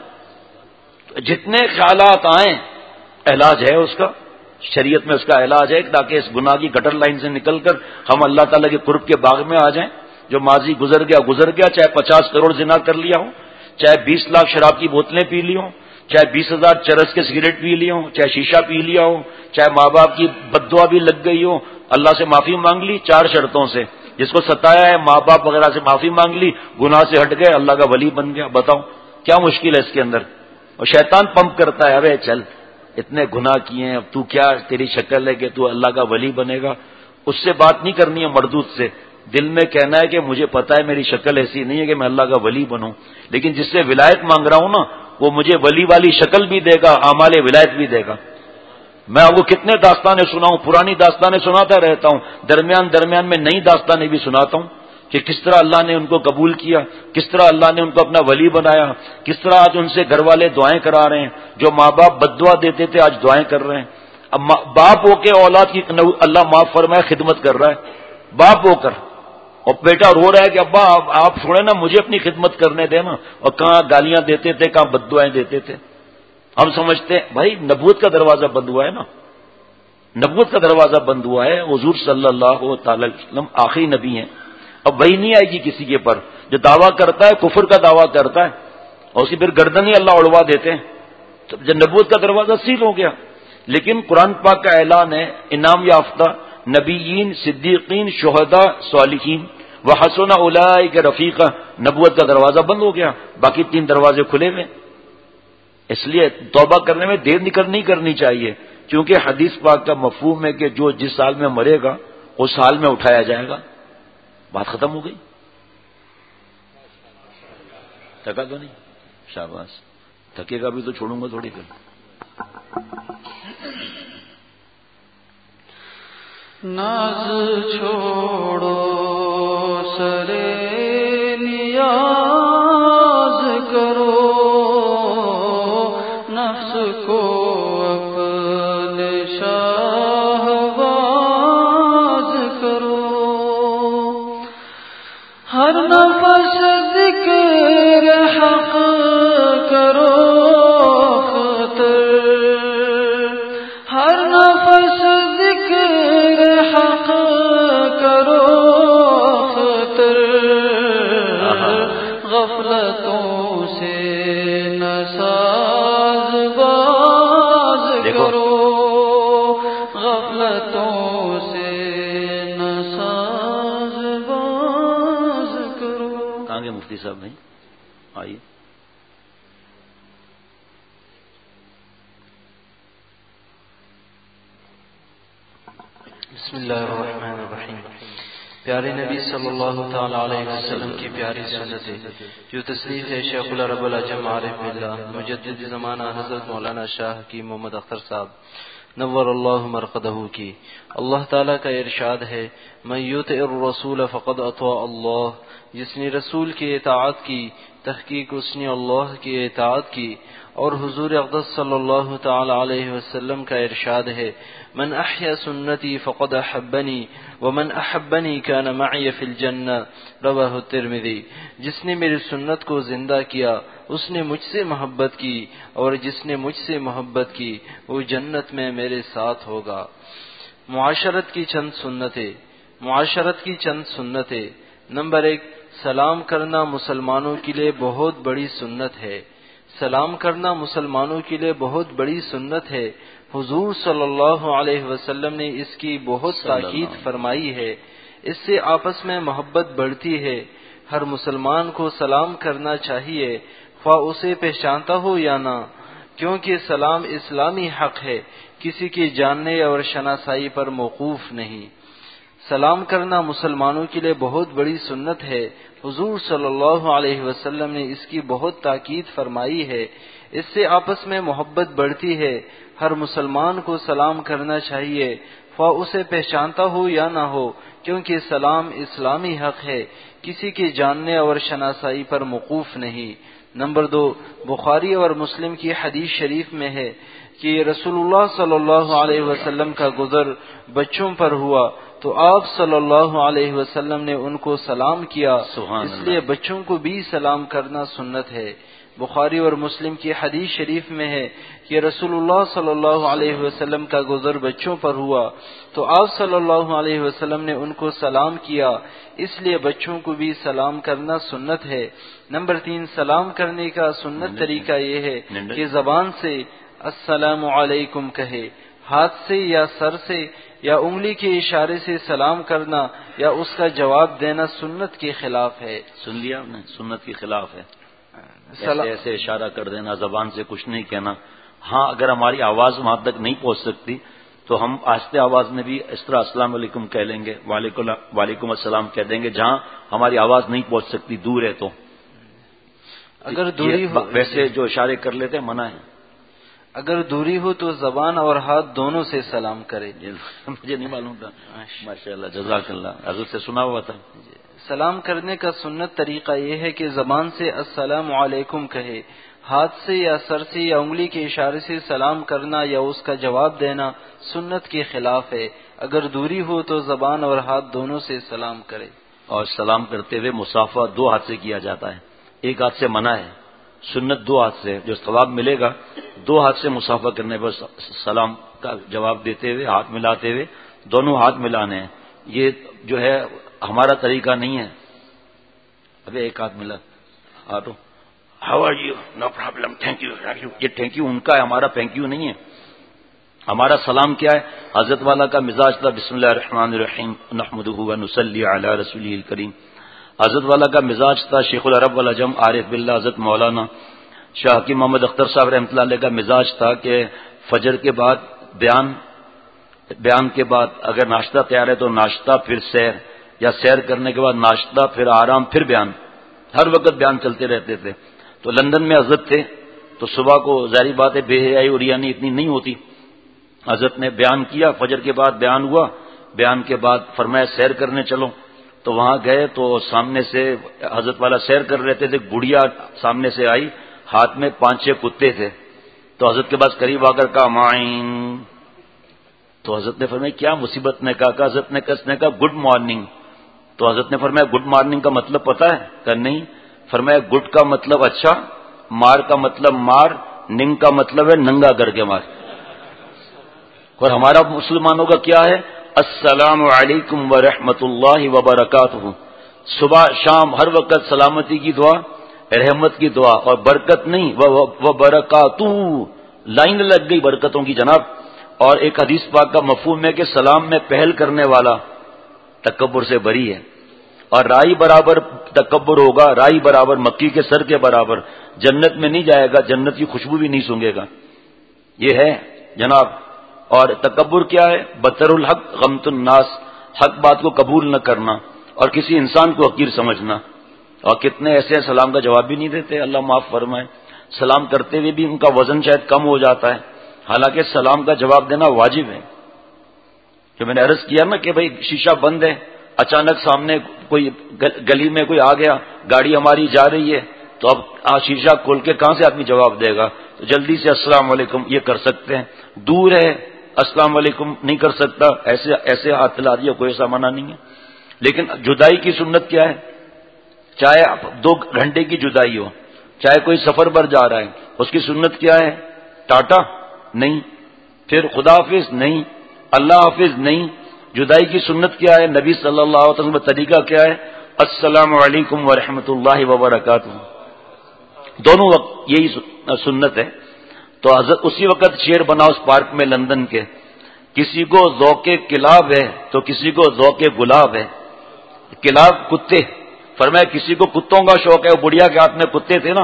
جتنے خیالات آئیں علاج ہے اس کا، شریعت میں اس کا علاج ہے تاکہ اس گناہ کی گٹر لائن سے نکل کر ہم اللہ تعالیٰ کے قرب کے باغ میں آ جائیں. جو ماضی گزر گیا گزر گیا، چاہے پچاس کروڑ زنا کر لیا ہو، چاہے بیس لاکھ شراب کی بوتلیں پی لی ہوں، چاہے بیس ہزار چرس کے سگریٹ پی لی ہوں، چاہے شیشہ پی لیا ہو، چاہے ماں باپ کی بد دعا بھی لگ گئی ہو، اللہ سے معافی مانگ لی چار شرطوں سے. جس کو ستایا ہے ماں باپ وغیرہ سے معافی مانگ لی، گناہ سے ہٹ گئے، اللہ کا ولی بن گیا. بتاؤ کیا مشکل ہے اس کے اندر؟ اور شیطان پمپ کرتا ہے، ارے چل اتنے گناہ کیے ہیں، اب تو کیا تیری شکل ہے کہ تو اللہ کا ولی بنے گا. اس سے بات نہیں کرنی ہے مردود سے، دل میں کہنا ہے کہ مجھے پتا ہے میری شکل ایسی نہیں ہے کہ میں اللہ کا ولی بنوں، لیکن جس سے ولایت مانگ رہا ہوں نا وہ مجھے ولی والی شکل بھی دے گا، اعمال ولایت بھی دے گا. میں آپ کو کتنے داستانیں سناؤں، پرانی داستانیں سناتا رہتا ہوں، درمیان درمیان میں نئی داستانیں بھی سناتا ہوں کہ کس طرح اللہ نے ان کو قبول کیا، کس طرح اللہ نے ان کو اپنا ولی بنایا، کس طرح آج ان سے گھر والے دعائیں کرا رہے ہیں. جو ماں باپ بد دعا دیتے تھے آج دعائیں کر رہے ہیں. اب باپ ہو کے اولاد کی اللہ معاف فرمائے خدمت کر رہا ہے، باپ ہو کر، اور بیٹا رو رہا ہے کہ ابا آپ چھوڑے نا مجھے اپنی خدمت کرنے دینا. اور کہاں گالیاں دیتے تھے، کہاں بد دعائیں دیتے تھے. ہم سمجھتے ہیں بھائی نبوت کا دروازہ بند ہوا ہے نا، نبوت کا دروازہ بند ہوا ہے. حضور صلی اللہ تعالی وسلم آخری نبی ہیں، اب وہی نہیں آئے گی کسی کے پر. جو دعویٰ کرتا ہے کفر کا دعویٰ کرتا ہے اور اس کی پھر گردن ہی اللہ اڑوا دیتے ہیں. تو جب نبوت کا دروازہ سیل ہو گیا. لیکن قرآن پاک کا اعلان ہے انعام یافتہ نبیین، صدیقین، شہداء، صالحین وحسن اولئک رفیقا. نبوت کا دروازہ بند ہو گیا، باقی تین دروازے کھلے ہوئے. اس لیے توبہ کرنے میں دیر نہیں کرنی چاہیے، کیونکہ حدیث پاک کا مفہوم ہے کہ جو جس سال میں مرے گا اس سال میں اٹھایا جائے گا. بات ختم ہو گئی. تھکا تو نہیں؟ شاباش. تھکے گا بھی تو چھوڑوں گا تھوڑی دیر. ناز چھوڑو سرے نیاز کرو، نفس کو اپنے شاہباز کرو. ہر نفس ذکر حق کرو خطر، ہر نفس ذکر حق کرو خطر. غفلتوں سے نساز باز کرو، غفلتوں سے نساز باز کرو. کہاں گے مفتی صاحب؟ نہیں آئیے. بسم اللہ الرحمن الرحیم. پیارے نبی صلی اللہ تعالی علیہ وسلم کی پیاری سنتیں جو تصنیف ہے شیخ العرب العجم عارف باللہ مجدد زمانہ حضرت مولانا شاہ کی محمد اختر صاحب نور اللہ مرقدہ کی. اللہ تعالیٰ کا ارشاد ہے من یطع الرسول فقد اطاع اللہ، جس نے رسول کی اطاعت کی تحقیق اس نے اللہ کی اطاعت کی. اور حضور اقدس صلی اللہ تعالی علیہ وسلم کا ارشاد ہے من احیا سنتی فقد احبنی ومن احبنی کان معی فی الجنہ رواہ الترمذی. جس نے میری سنت کو زندہ کیا اس نے مجھ سے محبت کی، اور جس نے مجھ سے محبت کی وہ جنت میں میرے ساتھ ہوگا. معاشرت کی چند سنتیں معاشرت کی چند سنتیں نمبر ایک، سلام کرنا مسلمانوں کے لیے بہت بڑی سنت ہے. سلام کرنا مسلمانوں کے لیے بہت بڑی سنت ہے. حضور صلی اللہ علیہ وسلم نے اس کی بہت تاکید فرمائی ہے. اس سے آپس میں محبت بڑھتی ہے. ہر مسلمان کو سلام کرنا چاہیے، خواہ اسے پہچانتا ہو یا نہ. کیونکہ سلام اسلامی حق ہے، کسی کی جاننے اور شناسائی پر موقوف نہیں۔ سلام کرنا مسلمانوں کے لیے بہت بڑی سنت ہے۔ حضور صلی اللہ علیہ وسلم نے اس کی بہت تاکید فرمائی ہے۔ اس سے آپس میں محبت بڑھتی ہے۔ ہر مسلمان کو سلام کرنا چاہیے، خواہ اسے پہچانتا ہو یا نہ ہو، کیونکہ سلام اسلامی حق ہے، کسی کے جاننے اور شناسائی پر موقوف نہیں۔ نمبر دو، بخاری اور مسلم کی حدیث شریف میں ہے کہ رسول اللہ صلی اللہ علیہ وسلم کا گزر بچوں پر ہوا تو آپ صلی اللہ علیہ وسلم نے ان کو سلام کیا، اس لیے بچوں کو بھی سلام کرنا سنت ہے۔ بخاری اور مسلم کی حدیث شریف میں ہے کہ رسول اللہ صلی اللہ علیہ وسلم کا گزر بچوں پر ہوا تو آپ صلی اللہ علیہ وسلم نے ان کو سلام کیا، اس لیے بچوں کو بھی سلام کرنا سنت ہے۔ نمبر تین، سلام کرنے کا سنت طریقہ یہ ہے کہ زبان سے السلام علیکم کہے، ہاتھ سے یا سر سے یا انگلی کے اشارے سے سلام کرنا یا اس کا جواب دینا سنت کے خلاف ہے۔ سن لیا آپ نے، سنت کے خلاف ہے۔ ایسے ایسے اشارہ کر دینا، زبان سے کچھ نہیں کہنا۔ ہاں اگر ہماری آواز وہاں تک نہیں پہنچ سکتی تو ہم آہستہ آواز میں بھی اس طرح السلام علیکم کہہ لیں گے، وعلیکم السلام کہہ دیں گے، جہاں ہماری آواز نہیں پہنچ سکتی، دور ہے تو۔ اگر دوری ہو، ویسے جو اشارے کر لیتے منع ہے۔ اگر دوری ہو تو زبان اور ہاتھ دونوں سے سلام کرے۔ مجھے نہیں معلوم تھا، ماشاء اللہ، جزاک اللہ، حضرت سے سنا ہوا تھا۔ سلام کرنے کا سنت طریقہ یہ ہے کہ زبان سے السلام علیکم کہے، ہاتھ سے یا سر سے یا انگلی کے اشارے سے سلام کرنا یا اس کا جواب دینا سنت کے خلاف ہے۔ اگر دوری ہو تو زبان اور ہاتھ دونوں سے سلام کرے۔ اور سلام کرتے ہوئے مصافحہ دو ہاتھ سے کیا جاتا ہے، ایک ہاتھ سے منع ہے، سنت دو ہاتھ سے، جو ثواب ملے گا دو ہاتھ سے مصافحہ کرنے پر سلام کا جواب دیتے ہوئے، ہاتھ ملاتے ہوئے، دونوں ہاتھ ملانے ہیں۔ یہ جو ہے ہمارا طریقہ نہیں ہے۔ ابھی ایک ہاتھ ملا، آٹو how are you, no problem, thank you, یہ تھینک یو ان کا ہے، ہمارا تھینک یو نہیں ہے۔ ہمارا سلام کیا ہے؟ حضرت والا کا مزاج تھا بسم اللہ الرحمن الرحیم نحمدہ ونصلی علی رسولہ الکریم۔ حضرت والا کا مزاج تھا شیخ العرب والعجم عارف باللہ حضرت مولانا شاہ حکیم محمد اختر صاحب رحمۃ اللہ علیہ کا مزاج تھا کہ فجر کے بعد بیان، بیان کے بعد اگر ناشتہ تیار ہے تو ناشتہ پھر سیر، یا سیر کرنے کے بعد ناشتہ پھر آرام پھر بیان، ہر وقت بیان چلتے رہتے تھے۔ تو لندن میں حضرت تھے تو صبح کو ظاہری بات ہے بے حیائی اور ریانی اتنی نہیں ہوتی، حضرت نے بیان کیا، فجر کے بعد بیان ہوا، بیان کے بعد فرمایا سیر کرنے چلو، تو وہاں گئے تو سامنے سے حضرت والا سیر کر رہے تھے، بڑھیا سامنے سے آئی، ہاتھ میں پانچ چھ کتے تھے، تو حضرت کے پاس قریب آ کر کہا مائن، تو حضرت نے فرمایا کیا مصیبت نے کہا، حضرت نے کہا گڈ مارننگ، تو حضرت نے فرمایا گڈ مارننگ کا مطلب پتا ہے؟ کہ نہیں۔ فرمایا گڈ کا مطلب اچھا، مار کا مطلب مار، ننگ کا مطلب ہے ننگا کر کے مار۔ اور ہمارا مسلمانوں کا کیا ہے؟ السلام علیکم ورحمۃ اللہ وبرکاتہ، صبح شام ہر وقت سلامتی کی دعا، رحمت کی دعا، اور برکت نہیں، وہ برکاتہ، لائن لگ گئی برکتوں کی جناب۔ اور ایک حدیث پاک کا مفہوم ہے کہ سلام میں پہل کرنے والا تکبر سے بری ہے، اور رائی برابر تکبر ہوگا، رائی برابر مکی کے سر کے برابر، جنت میں نہیں جائے گا، جنت کی خوشبو بھی نہیں سونگے گا۔ یہ ہے جناب۔ اور تکبر کیا ہے؟ بطر الحق غمت الناس، حق بات کو قبول نہ کرنا اور کسی انسان کو حقیر سمجھنا۔ اور کتنے ایسے سلام کا جواب بھی نہیں دیتے، اللہ معاف فرمائے، سلام کرتے ہوئے بھی ان کا وزن شاید کم ہو جاتا ہے، حالانکہ سلام کا جواب دینا واجب ہے۔ جو میں نے عرض کیا نا کہ بھئی شیشہ بند ہے، اچانک سامنے کوئی گلی میں کوئی آ گیا، گاڑی ہماری جا رہی ہے، تو اب شیشہ کھول کے کہاں سے آدمی جواب دے گا؟ تو جلدی سے السلام علیکم یہ کر سکتے ہیں، دور ہے السلام علیکم نہیں کر سکتا، ایسے ایسے ہاتھ لا دیا، کوئی ایسا منع نہیں ہے۔ لیکن جدائی کی سنت کیا ہے؟ چاہے دو گھنٹے کی جدائی ہو، چاہے کوئی سفر پر جا رہا ہے، اس کی سنت کیا ہے؟ ٹاٹا نہیں، پھر خدا حافظ نہیں، اللہ حافظ نہیں۔ جدائی کی سنت کیا ہے؟ نبی صلی اللہ علیہ وسلم کا طریقہ کیا ہے؟ السلام علیکم ورحمۃ اللہ وبرکاتہ، دونوں وقت یہی سنت ہے۔ تو حضرت اسی وقت شعر بنا اس پارک میں لندن کے، کسی کو ذوق کلاب ہے تو کسی کو ذوق گلاب ہے۔ کلاب کتے، فرمایا کسی کو کتوں کا شوق ہے، وہ بڑھیا کے ہاتھ میں کتے تھے نا،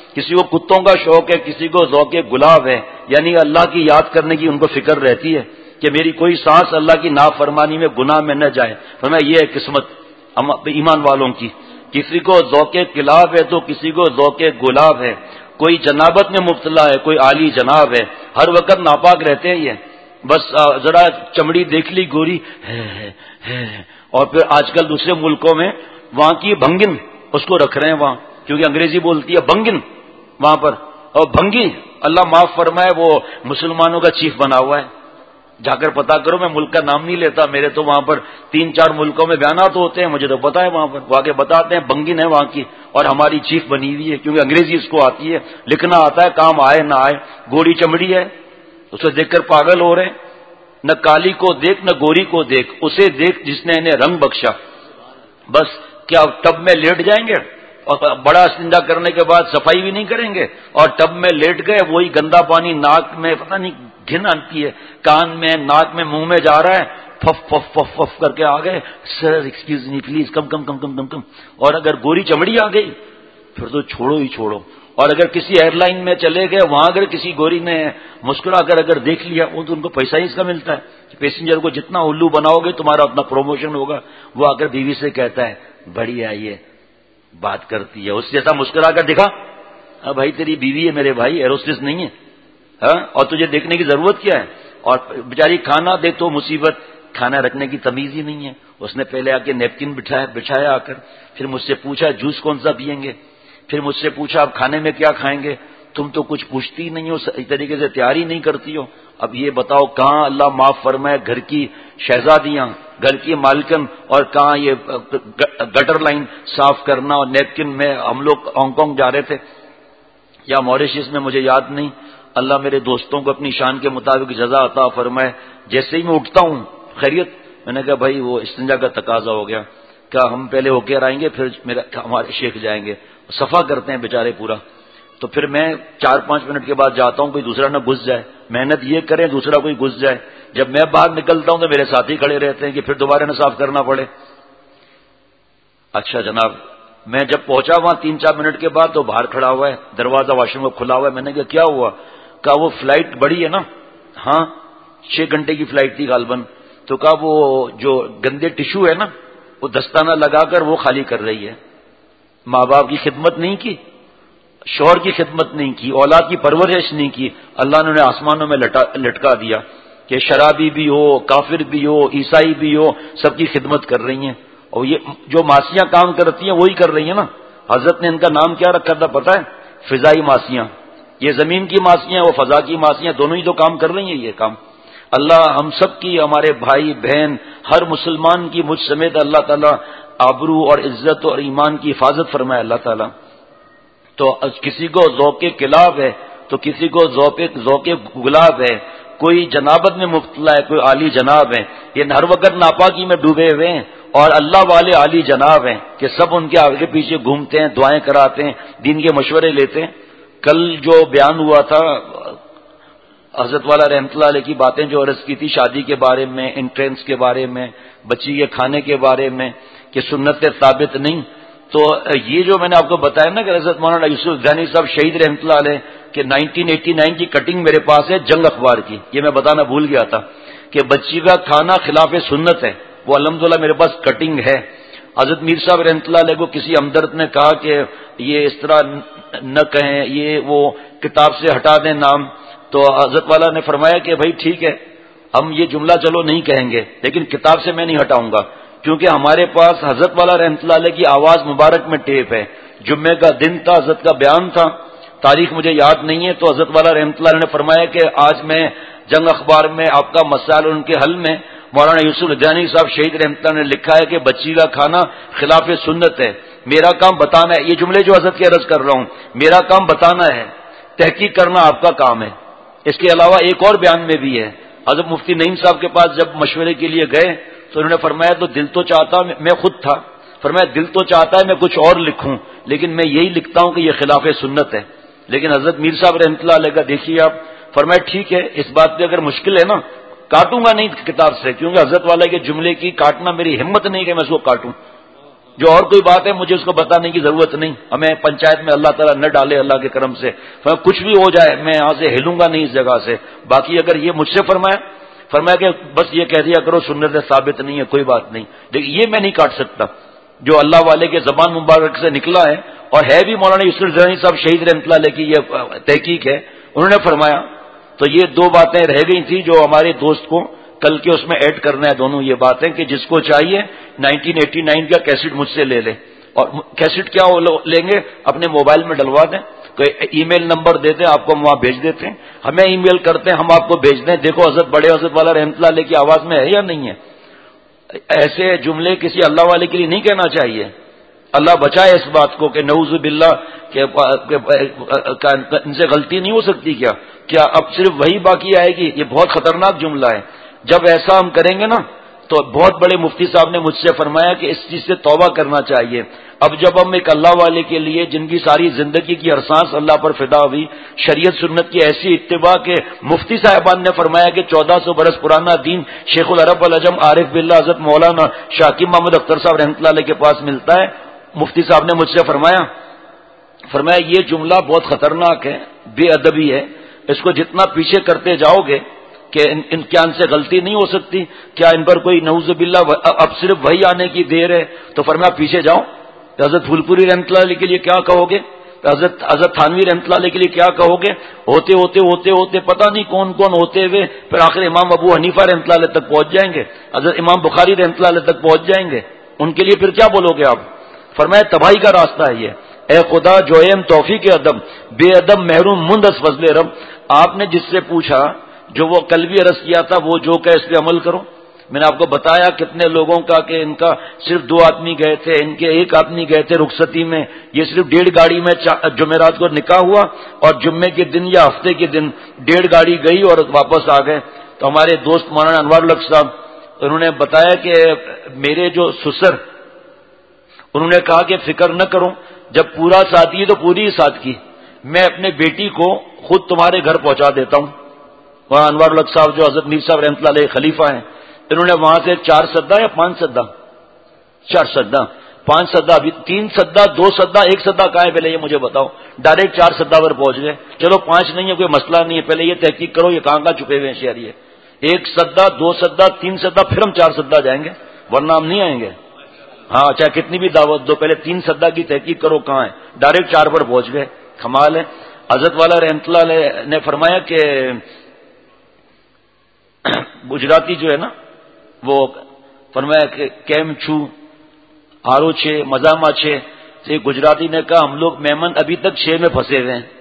کسی کو کتوں کا شوق ہے، کسی کو ذوق گلاب ہے، یعنی اللہ کی یاد کرنے کی ان کو فکر رہتی ہے کہ میری کوئی سانس اللہ کی نافرمانی میں گناہ میں نہ جائے۔ فرمایا یہ ہے قسمت ایمان والوں کی، کسی کو ذوق گلاب ہے تو کسی کو ذوق گلاب ہے، کوئی جنابت میں مبتلا ہے، کوئی عالی جناب ہے، ہر وقت ناپاک رہتے ہیں یہ، بس ذرا چمڑی دیکھ لی گوری ہے ہے ہے، اور پھر آج کل دوسرے ملکوں میں وہاں کی بھنگن اس کو رکھ رہے ہیں وہاں، کیونکہ انگریزی بولتی ہے بھنگن وہاں پر، اور بھنگی اللہ معاف فرمائے وہ مسلمانوں کا چیف بنا ہوا ہے، جا کر پتا کرو، میں ملک کا نام نہیں لیتا، میرے تو وہاں پر تین چار ملکوں میں بیانات ہوتے ہیں، مجھے تو پتا ہے وہاں پر وہ آگے بتاتے ہیں بنگن ہے وہاں کی، اور ہماری چیف بنی ہوئی ہے، کیونکہ انگریزی اس کو آتی ہے، لکھنا آتا ہے، کام آئے نہ آئے، گوری چمڑی ہے، اسے دیکھ کر پاگل ہو رہے ہیں، نہ کالی کو دیکھ نہ گوری کو دیکھ، اسے دیکھ جس نے انہیں رنگ بخشا۔ بس کیا ٹب میں لیٹ جائیں گے اور بڑا استنجا کرنے کے بعد صفائی بھی نہیں کریں گے، اور ٹب میں لیٹ گئے، وہی گندا پانی ناک میں، پتہ نہیں گھن آتی ہے، کان میں، ناک میں، منہ میں جا رہا ہے، پف پف پف پف کر کے آ گئے، سر ایکسکیوز می پلیز کم کم کم کم کم کم، اور اگر گوری چمڑی آ گئی پھر تو چھوڑو ہی چھوڑو، اور اگر کسی ایئر لائن میں چلے گئے، وہاں اگر کسی گوری نے مسکرا کر اگر دیکھ لیا، وہ تو ان کو پیسہ ہی اس کا ملتا ہے، پیسنجر کو جتنا الو بناؤ گے تمہارا اتنا پروموشن ہوگا، وہ آ کر بیوی سے کہتا ہے بڑھیا یہ بات کرتی ہے، اس جیسا مسکرا کر دکھا، ہاں بھائی تیری بیوی ہے میرے بھائی، ایروسٹس نہیں ہے، ہاں، اور تجھے دیکھنے کی ضرورت کیا ہے، اور بیچاری کھانا دے تو مصیبت، کھانا رکھنے کی تمیز ہی نہیں ہے، اس نے پہلے آ کے نیپکن بٹھایا بچھایا آ کر، پھر مجھ سے پوچھا جوس کون سا پیئیں گے، پھر مجھ سے پوچھا آپ کھانے میں کیا کھائیں گے، تم تو کچھ پوچھتی ہی نہیں ہو، صحیح طریقے سے تیاری نہیں کرتی ہو، اب یہ بتاؤ کہاں اللہ معاف فرمائے گھر کی شہزادیاں، گھر کی مالکن، اور کہاں یہ گٹر لائن صاف کرنا، اور نیپکن میں ہم لوگ ہانگ کانگ جا رہے تھے یا موریشس میں مجھے یاد نہیں، اللہ میرے دوستوں کو اپنی شان کے مطابق جزا عطا فرمائے، جیسے ہی میں اٹھتا ہوں خیریت، میں نے کہا بھائی وہ استنجا کا تقاضا ہو گیا، کیا ہم پہلے ہو کے آئیں گے پھر میرا ہمارے شیخ جائیں گے، صفا کرتے ہیں بیچارے پورا، تو پھر میں چار پانچ منٹ کے بعد جاتا ہوں، کوئی دوسرا نہ گھس جائے، محنت یہ کریں دوسرا کوئی گھس جائے، جب میں باہر نکلتا ہوں تو میرے ساتھی کھڑے رہتے ہیں کہ پھر دوبارہ نہ صاف کرنا پڑے۔ اچھا جناب، میں جب پہنچا وہاں تین چار منٹ کے بعد تو باہر کھڑا ہوا ہے، دروازہ واش روم کا کھلا ہوا ہے، میں نے کہا کیا ہوا، کہا وہ فلائٹ بڑی ہے نا، ہاں چھ گھنٹے کی فلائٹ تھی غالباً، تو کہا وہ جو گندے ٹشو ہے نا وہ دستانہ لگا کر وہ خالی کر رہی ہے، ماں باپ کی خدمت نہیں کی، شوہر کی خدمت نہیں کی، اولاد کی پرورش نہیں کی، اللہ نے انہیں آسمانوں میں لٹکا دیا کہ شرابی بھی ہو، کافر بھی ہو، عیسائی بھی ہو، سب کی خدمت کر رہی ہیں، اور یہ جو معصیاں کام کرتی ہیں وہی کر رہی ہیں نا۔ حضرت نے ان کا نام کیا رکھا تھا پتہ ہے؟ فضائی معصیاں، یہ زمین کی معصیاں، وہ فضا کی معصیاں، دونوں ہی تو کام کر رہی ہیں یہ کام۔ اللہ ہم سب کی، ہمارے بھائی بہن، ہر مسلمان کی، مجھ سمیت اللہ تعالیٰ آبرو اور عزت اور ایمان کی حفاظت فرمائے اللہ تعالیٰ۔ تو کسی کو ذوق کلاب ہے تو کسی کو ذوق ذوق گلاب ہے، کوئی جنابت میں مبتلا ہے، کوئی عالی جناب ہے، یہ ہر وقت ناپاکی میں ڈوبے ہوئے ہیں، اور اللہ والے عالی جناب ہیں کہ سب ان کے آگے پیچھے گھومتے ہیں، دعائیں کراتے ہیں، دین کے مشورے لیتے ہیں۔ کل جو بیان ہوا تھا حضرت والا رحمۃ اللہ علیہ کی باتیں جو عرض کی تھی شادی کے بارے میں، انٹرنس کے بارے میں، بچی کے کھانے کے بارے میں کہ سنت ثابت نہیں، تو یہ جو میں نے آپ کو بتایا نا کہ حضرت مولانا یوسف زینی صاحب شہید رحمۃ اللہ علیہ کہ نائنٹین ایٹی نائن کی کٹنگ میرے پاس ہے جنگ اخبار کی، یہ میں بتانا بھول گیا تھا کہ بچی کا کھانا خلاف سنت ہے، وہ الحمدللہ میرے پاس کٹنگ ہے۔ حضرت میر صاحب رحمۃ اللہ علیہ کو کسی ہمدرد نے کہا کہ یہ اس طرح نہ کہیں، یہ وہ کتاب سے ہٹا دیں نام، تو حضرت والا نے فرمایا کہ بھائی ٹھیک ہے، ہم یہ جملہ چلو نہیں کہیں گے، لیکن کتاب سے میں نہیں ہٹاؤں گا، کیونکہ ہمارے پاس حضرت والا رحمۃ اللہ علیہ کی آواز مبارک میں ٹیپ ہے، جمعے کا دن تھا، حضرت کا بیان تھا، تاریخ مجھے یاد نہیں ہے، تو حضرت والا رحمۃ اللہ علیہ نے فرمایا کہ آج میں جنگ اخبار میں آپ کا مسائل ان کے حل میں مولانا یوسف ادیانی صاحب شہید رحمۃ اللہ نے لکھا ہے کہ بچی کا کھانا خلاف سنت ہے، میرا کام بتانا ہے، یہ جملے جو حضرت کی عرض کر رہا ہوں، میرا کام بتانا ہے، تحقیق کرنا آپ کا کام ہے۔ اس کے علاوہ ایک اور بیان میں بھی ہے، حضرت مفتی نعیم صاحب کے پاس جب مشورے کے لیے گئے تو انہوں نے فرمایا تو دل تو چاہتا، میں خود تھا، فرمایا دل تو چاہتا ہے میں کچھ اور لکھوں، لیکن میں یہی لکھتا ہوں کہ یہ خلاف سنت ہے، لیکن حضرت میر صاحب رحمۃ اللہ علیہ کا دیکھیے آپ، فرمایا ٹھیک ہے، اس بات پہ اگر مشکل ہے نا کاٹوں گا نہیں کتاب سے، کیونکہ حضرت والا کے جملے کی کاٹنا میری ہمت نہیں کہ میں اس کو کاٹوں، جو اور کوئی بات ہے مجھے اس کو بتانے کی ضرورت نہیں، ہمیں پنچایت میں اللہ تعالیٰ نہ ڈالے اللہ کے کرم سے، کچھ بھی ہو جائے میں یہاں سے ہلوں گا نہیں اس جگہ سے۔ باقی اگر یہ مجھ سے فرمایا فرمایا کہ بس یہ کہہ دیا کرو سنت ثابت نہیں ہے، کوئی بات نہیں، لیکن یہ میں نہیں کاٹ سکتا جو اللہ والے کے زبان مبارک سے نکلا ہے، اور ہے بھی مولانا یسر زرعی صاحب شہید رحمۃ اللہ علیہ کی یہ تحقیق ہے، انہوں نے فرمایا۔ تو یہ دو باتیں رہ گئی تھیں جو ہمارے دوست کو کل کے اس میں ایڈ کرنا ہے، دونوں یہ باتیں کہ جس کو چاہیے نائنٹین ایٹی نائن کا کیسٹ مجھ سے لے لے، اور کیسٹ کیا لیں گے اپنے موبائل میں ڈلوا دیں، کوئی ای میل نمبر دیتے ہیں آپ کو، ہم وہاں بھیج دیتے ہیں، ہمیں ای میل کرتے ہیں ہم آپ کو بھیج دیں، دیکھو حضرت بڑے حضرت والا رحمۃ اللہ علیہ کی آواز میں ہے یا نہیں ہے۔ ایسے جملے کسی اللہ والے کے لیے نہیں کہنا چاہیے، اللہ بچائے اس بات کو کہ نعوذ باللہ کہ ان سے غلطی نہیں ہو سکتی، کیا کیا اب صرف وہی باقی آئے گی؟ یہ بہت خطرناک جملہ ہے۔ جب ایسا ہم کریں گے نا تو بہت بڑے مفتی صاحب نے مجھ سے فرمایا کہ اس چیز سے توبہ کرنا چاہیے۔ اب جب ہم ایک اللہ والے کے لیے جن کی ساری زندگی کی ہر سانس اللہ پر فدا ہوئی، شریعت سنت کی ایسی اتباع کے مفتی صاحبان نے فرمایا کہ چودہ سو برس پرانا دین شیخ العرب العجم عارف باللہ حضرت مولانا شاکر محمد اختر صاحب رحمۃ اللہ علیہ کے پاس ملتا ہے، مفتی صاحب نے مجھ سے فرمایا فرمایا یہ جملہ بہت خطرناک ہے، بے ادبی ہے، اس کو جتنا پیچھے کرتے جاؤ گے کہ ان, ان کیا ان سے غلطی نہیں ہو سکتی، کیا ان پر کوئی نعوذ باللہ اب صرف وہی آنے کی دیر ہے؟ تو فرمایا پیچھے جاؤ، حضرت پھول پوری رحمۃ اللہ علیہ کے لیے کیا کہو گے، حضرت حضرت تھانوی رحمۃ اللہ علیہ کے لیے کیا کہو گے، ہوتے ہوتے ہوتے ہوتے پتہ نہیں کون کون ہوتے ہوئے پھر آخر امام ابو حنیفہ رحمۃ اللہ علیہ تک پہنچ جائیں گے، حضرت امام بخاری رحمۃ اللہ علیہ تک پہنچ جائیں گے، ان کے لیے پھر کیا بولو گے آپ؟ فرمایا تباہی کا راستہ ہے یہ۔ اے خدا جو ایم توفیق ادب بے ادب محروم مند از فضل رب، آپ نے جس سے پوچھا جو وہ کل بھی عرض کیا تھا وہ جو کہ اس پہ عمل کرو، میں نے آپ کو بتایا کتنے لوگوں کا کہ ان کا صرف دو آدمی گئے تھے، ان کے ایک آدمی گئے تھے رخصتی میں، یہ صرف ڈیڑھ گاڑی میں جمعرات کو نکاح ہوا اور جمعے کے دن یا ہفتے کے دن ڈیڑھ گاڑی گئی اور واپس آ گئے۔ تو ہمارے دوست مولانا انوار الحق صاحب انہوں نے بتایا کہ میرے جو سسر انہوں نے کہا کہ فکر نہ کرو، جب پورا ساتھی ہے تو پوری ہی ساتھ کی، میں اپنے بیٹی کو خود تمہارے گھر پہنچا دیتا ہوں۔ وہاں انوار الحق صاحب جو حضرت میر صاحب رحمۃ اللہ علیہ خلیفہ ہیں، انہوں نے وہاں سے چار سدا یا پانچ سدا چار سدا پانچ سدا ابھی تین سدا دو سدا ایک سدا کہاں ہے پہلے یہ مجھے بتاؤ، ڈائریکٹ چار سدا پر پہنچ گئے۔ چلو پانچ نہیں ہے کوئی مسئلہ نہیں ہے، پہلے یہ تحقیق کرو یہ کہاں کہاں چھپے ہوئے ہیں شہری ہے، ایک سدا دو سدا تین سدا پھر ہم چار سدا جائیں گے، ورنہ ہم نہیں آئیں گے۔ ہاں چاہے کتنی بھی دعوت دو، پہلے تین سدا کی تحقیق کرو کہاں ہے، ڈائریکٹ چار پر پہنچ گئے، کمال ہے۔ حضرت والا رحمۃ اللہ علیہ نے فرمایا کہ گجراتی جو ہے نا وہ فرمایا کہ کیم چھو آرو چھ مزاما چھ، سے گجراتی نے کہا ہم لوگ میمن ابھی تک چھ میں پھنسے ہوئے ہیں،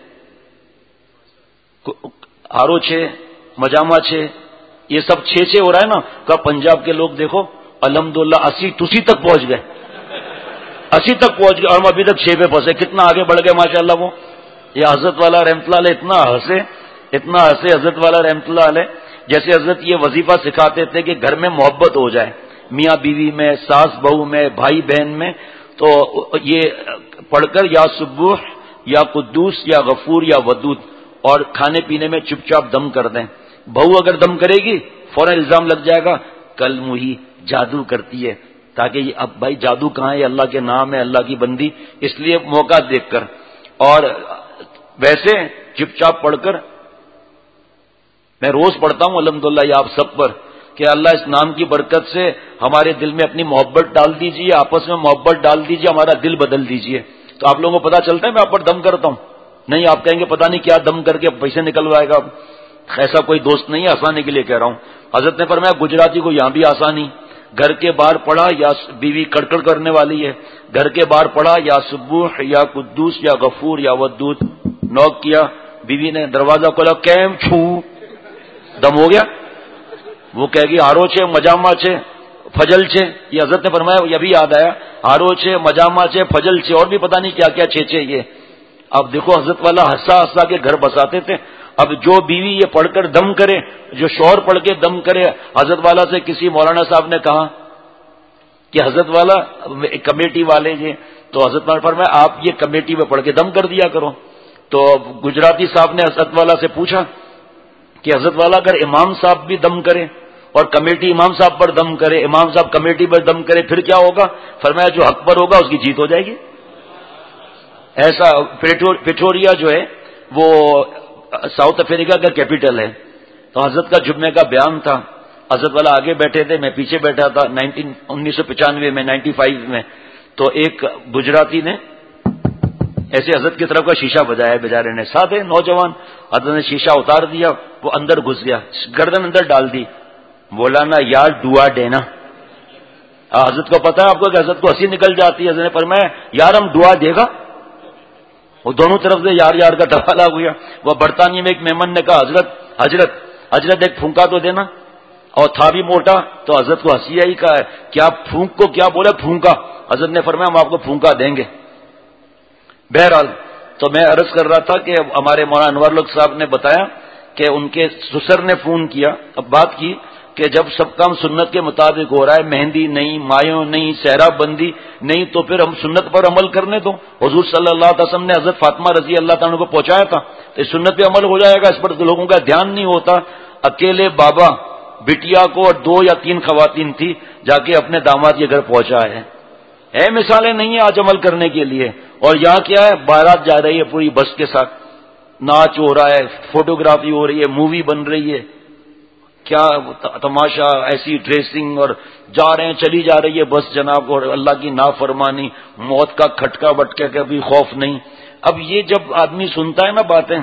آرو چھ مجاما چھ یہ سب چھ چھ ہو رہا ہے نا، کہا پنجاب کے لوگ دیکھو الحمدللہ اسی تسی تک پہنچ گئے، اسی تک پہنچ گئے اور ہم ابھی تک چھ پہ پھنسے، کتنا آگے بڑھ گئے ماشاءاللہ وہ۔ یہ حضرت والا رحمۃ اللہ علیہ اتنا ہنسے اتنا ہنسے حضرت والا رحمۃ اللہ علیہ، جیسے حضرت یہ وظیفہ سکھاتے تھے کہ گھر میں محبت ہو جائے، میاں بیوی میں، ساس بہو میں، بھائی بہن میں، تو یہ پڑھ کر یا سبوح یا قدوس یا غفور یا ودود، اور کھانے پینے میں چپ چاپ دم کر دیں۔ بہو اگر دم کرے گی فوراً الزام لگ جائے گا کل موہی جادو کرتی ہے، تاکہ یہ اب بھائی جادو کہاں ہے، اللہ کے نام ہے، اللہ کی بندی، اس لیے موقع دیکھ کر، اور ویسے چپ چاپ پڑھ کر میں روز پڑھتا ہوں الحمدللہ یہ آپ سب پر کہ اللہ اس نام کی برکت سے ہمارے دل میں اپنی محبت ڈال دیجیے، آپس میں محبت ڈال دیجیے، ہمارا دل بدل دیجیے۔ تو آپ لوگوں کو پتا چلتا ہے میں آپ پر دم کرتا ہوں؟ نہیں، آپ کہیں گے پتہ نہیں کیا دم کر کے پیسے نکلوائے گا، ایسا کوئی دوست نہیں ہے، آسانی کے لیے کہہ رہا ہوں۔ حضرت نے فرمایا گجراتی کو یہاں بھی آسانی، گھر کے باہر پڑھا یا بیوی کڑکڑ کرنے والی ہے، گھر کے باہر پڑھا یا سبوح یا قدوس یا غفور یا ودود، نوک کیا، بیوی نے دروازہ کھولا، کیم چھو، دم ہو گیا، وہ کہے گی ہارو چھے مجاما چھے فجل چھے، یہ حضرت نے فرمایا، یہ بھی یاد آیا، ہارو چھے مجاما چھے فجل چھے، اور بھی پتہ نہیں کیا کیا چھے چھے یہ۔ اب دیکھو حضرت والا ہنسا ہنسا کے گھر بساتے تھے۔ اب جو بیوی یہ پڑھ کر دم کرے، جو شوہر پڑھ کے دم کرے، حضرت والا سے کسی مولانا صاحب نے کہا کہ حضرت والا کمیٹی والے یہ، تو حضرت والا فرمایا آپ یہ کمیٹی میں پڑھ کے دم کر دیا کرو۔ تو گجراتی صاحب نے حضرت والا سے پوچھا کہ حضرت والا اگر امام صاحب بھی دم کرے اور کمیٹی امام صاحب پر دم کرے، امام صاحب کمیٹی پر دم کرے، پھر کیا ہوگا؟ فرمایا جو حق پر ہوگا اس کی جیت ہو جائے گی. ایسا پریٹوریا جو ہے وہ ساؤتھ افریقہ کا کیپٹل ہے. تو حضرت کا جمعے کا بیان تھا، حضرت والا آگے بیٹھے تھے، میں پیچھے بیٹھا تھا. نائنٹین انیس سو پچانوے میں نائنٹی فائیو میں تو ایک گجراتی نے ایسے حضرت کی طرف کا شیشہ بجایا بیچارے نے، سادے نوجوان. حضرت نے شیشہ اتار دیا، وہ اندر گھس گیا، گردن اندر ڈال دی. بولا نا یار دعا دینا. حضرت کو پتا ہے آپ کو کہ حضرت کو ہنسی نکل جاتی ہے. حضرت نے فرمایا یار ہم دعا دے گا. وہ دونوں طرف سے یار یار کا ٹکالا ہوا. وہ برطانیہ میں ایک مہمان نے کہا حضرت حضرت حضرت ایک پھونکا تو دینا، اور تھا بھی موٹا. تو حضرت کو ہنسی آئی، کہا کیا پھونک کو کیا بولے پھونکا. حضرت نے فرمایا ہم آپ کو پھونکا دیں گے. بہرحال تو میں عرض کر رہا تھا کہ ہمارے مولانا انوار الحق صاحب نے بتایا کہ ان کے سسر نے فون کیا، اب بات کی کہ جب سب کام سنت کے مطابق ہو رہا ہے، مہندی نہیں، مایوں نہیں، صحرا بندی نہیں، تو پھر ہم سنت پر عمل کرنے دو. حضور صلی اللہ علیہ وسلم نے حضرت فاطمہ رضی اللہ تعالیٰ کو پہنچایا تھا، تو اس سنت پہ عمل ہو جائے گا. اس پر لوگوں کا دھیان نہیں ہوتا. اکیلے بابا بٹیا کو اور دو یا تین خواتین تھی جا کے اپنے داماد کے گھر پہنچا ہے. اے مثالیں نہیں ہیں آج عمل کرنے کے لیے. اور یہاں کیا ہے، بارات جا رہی ہے پوری بس کے ساتھ، ناچ ہو رہا ہے، فوٹوگرافی ہو رہی ہے، مووی بن رہی ہے، کیا تماشا، ایسی ڈریسنگ، اور جا رہے ہیں چلی جا رہی ہے بس جناب، اور اللہ کی نافرمانی، موت کا کھٹکا بٹکے کا بھی خوف نہیں. اب یہ جب آدمی سنتا ہے نا باتیں،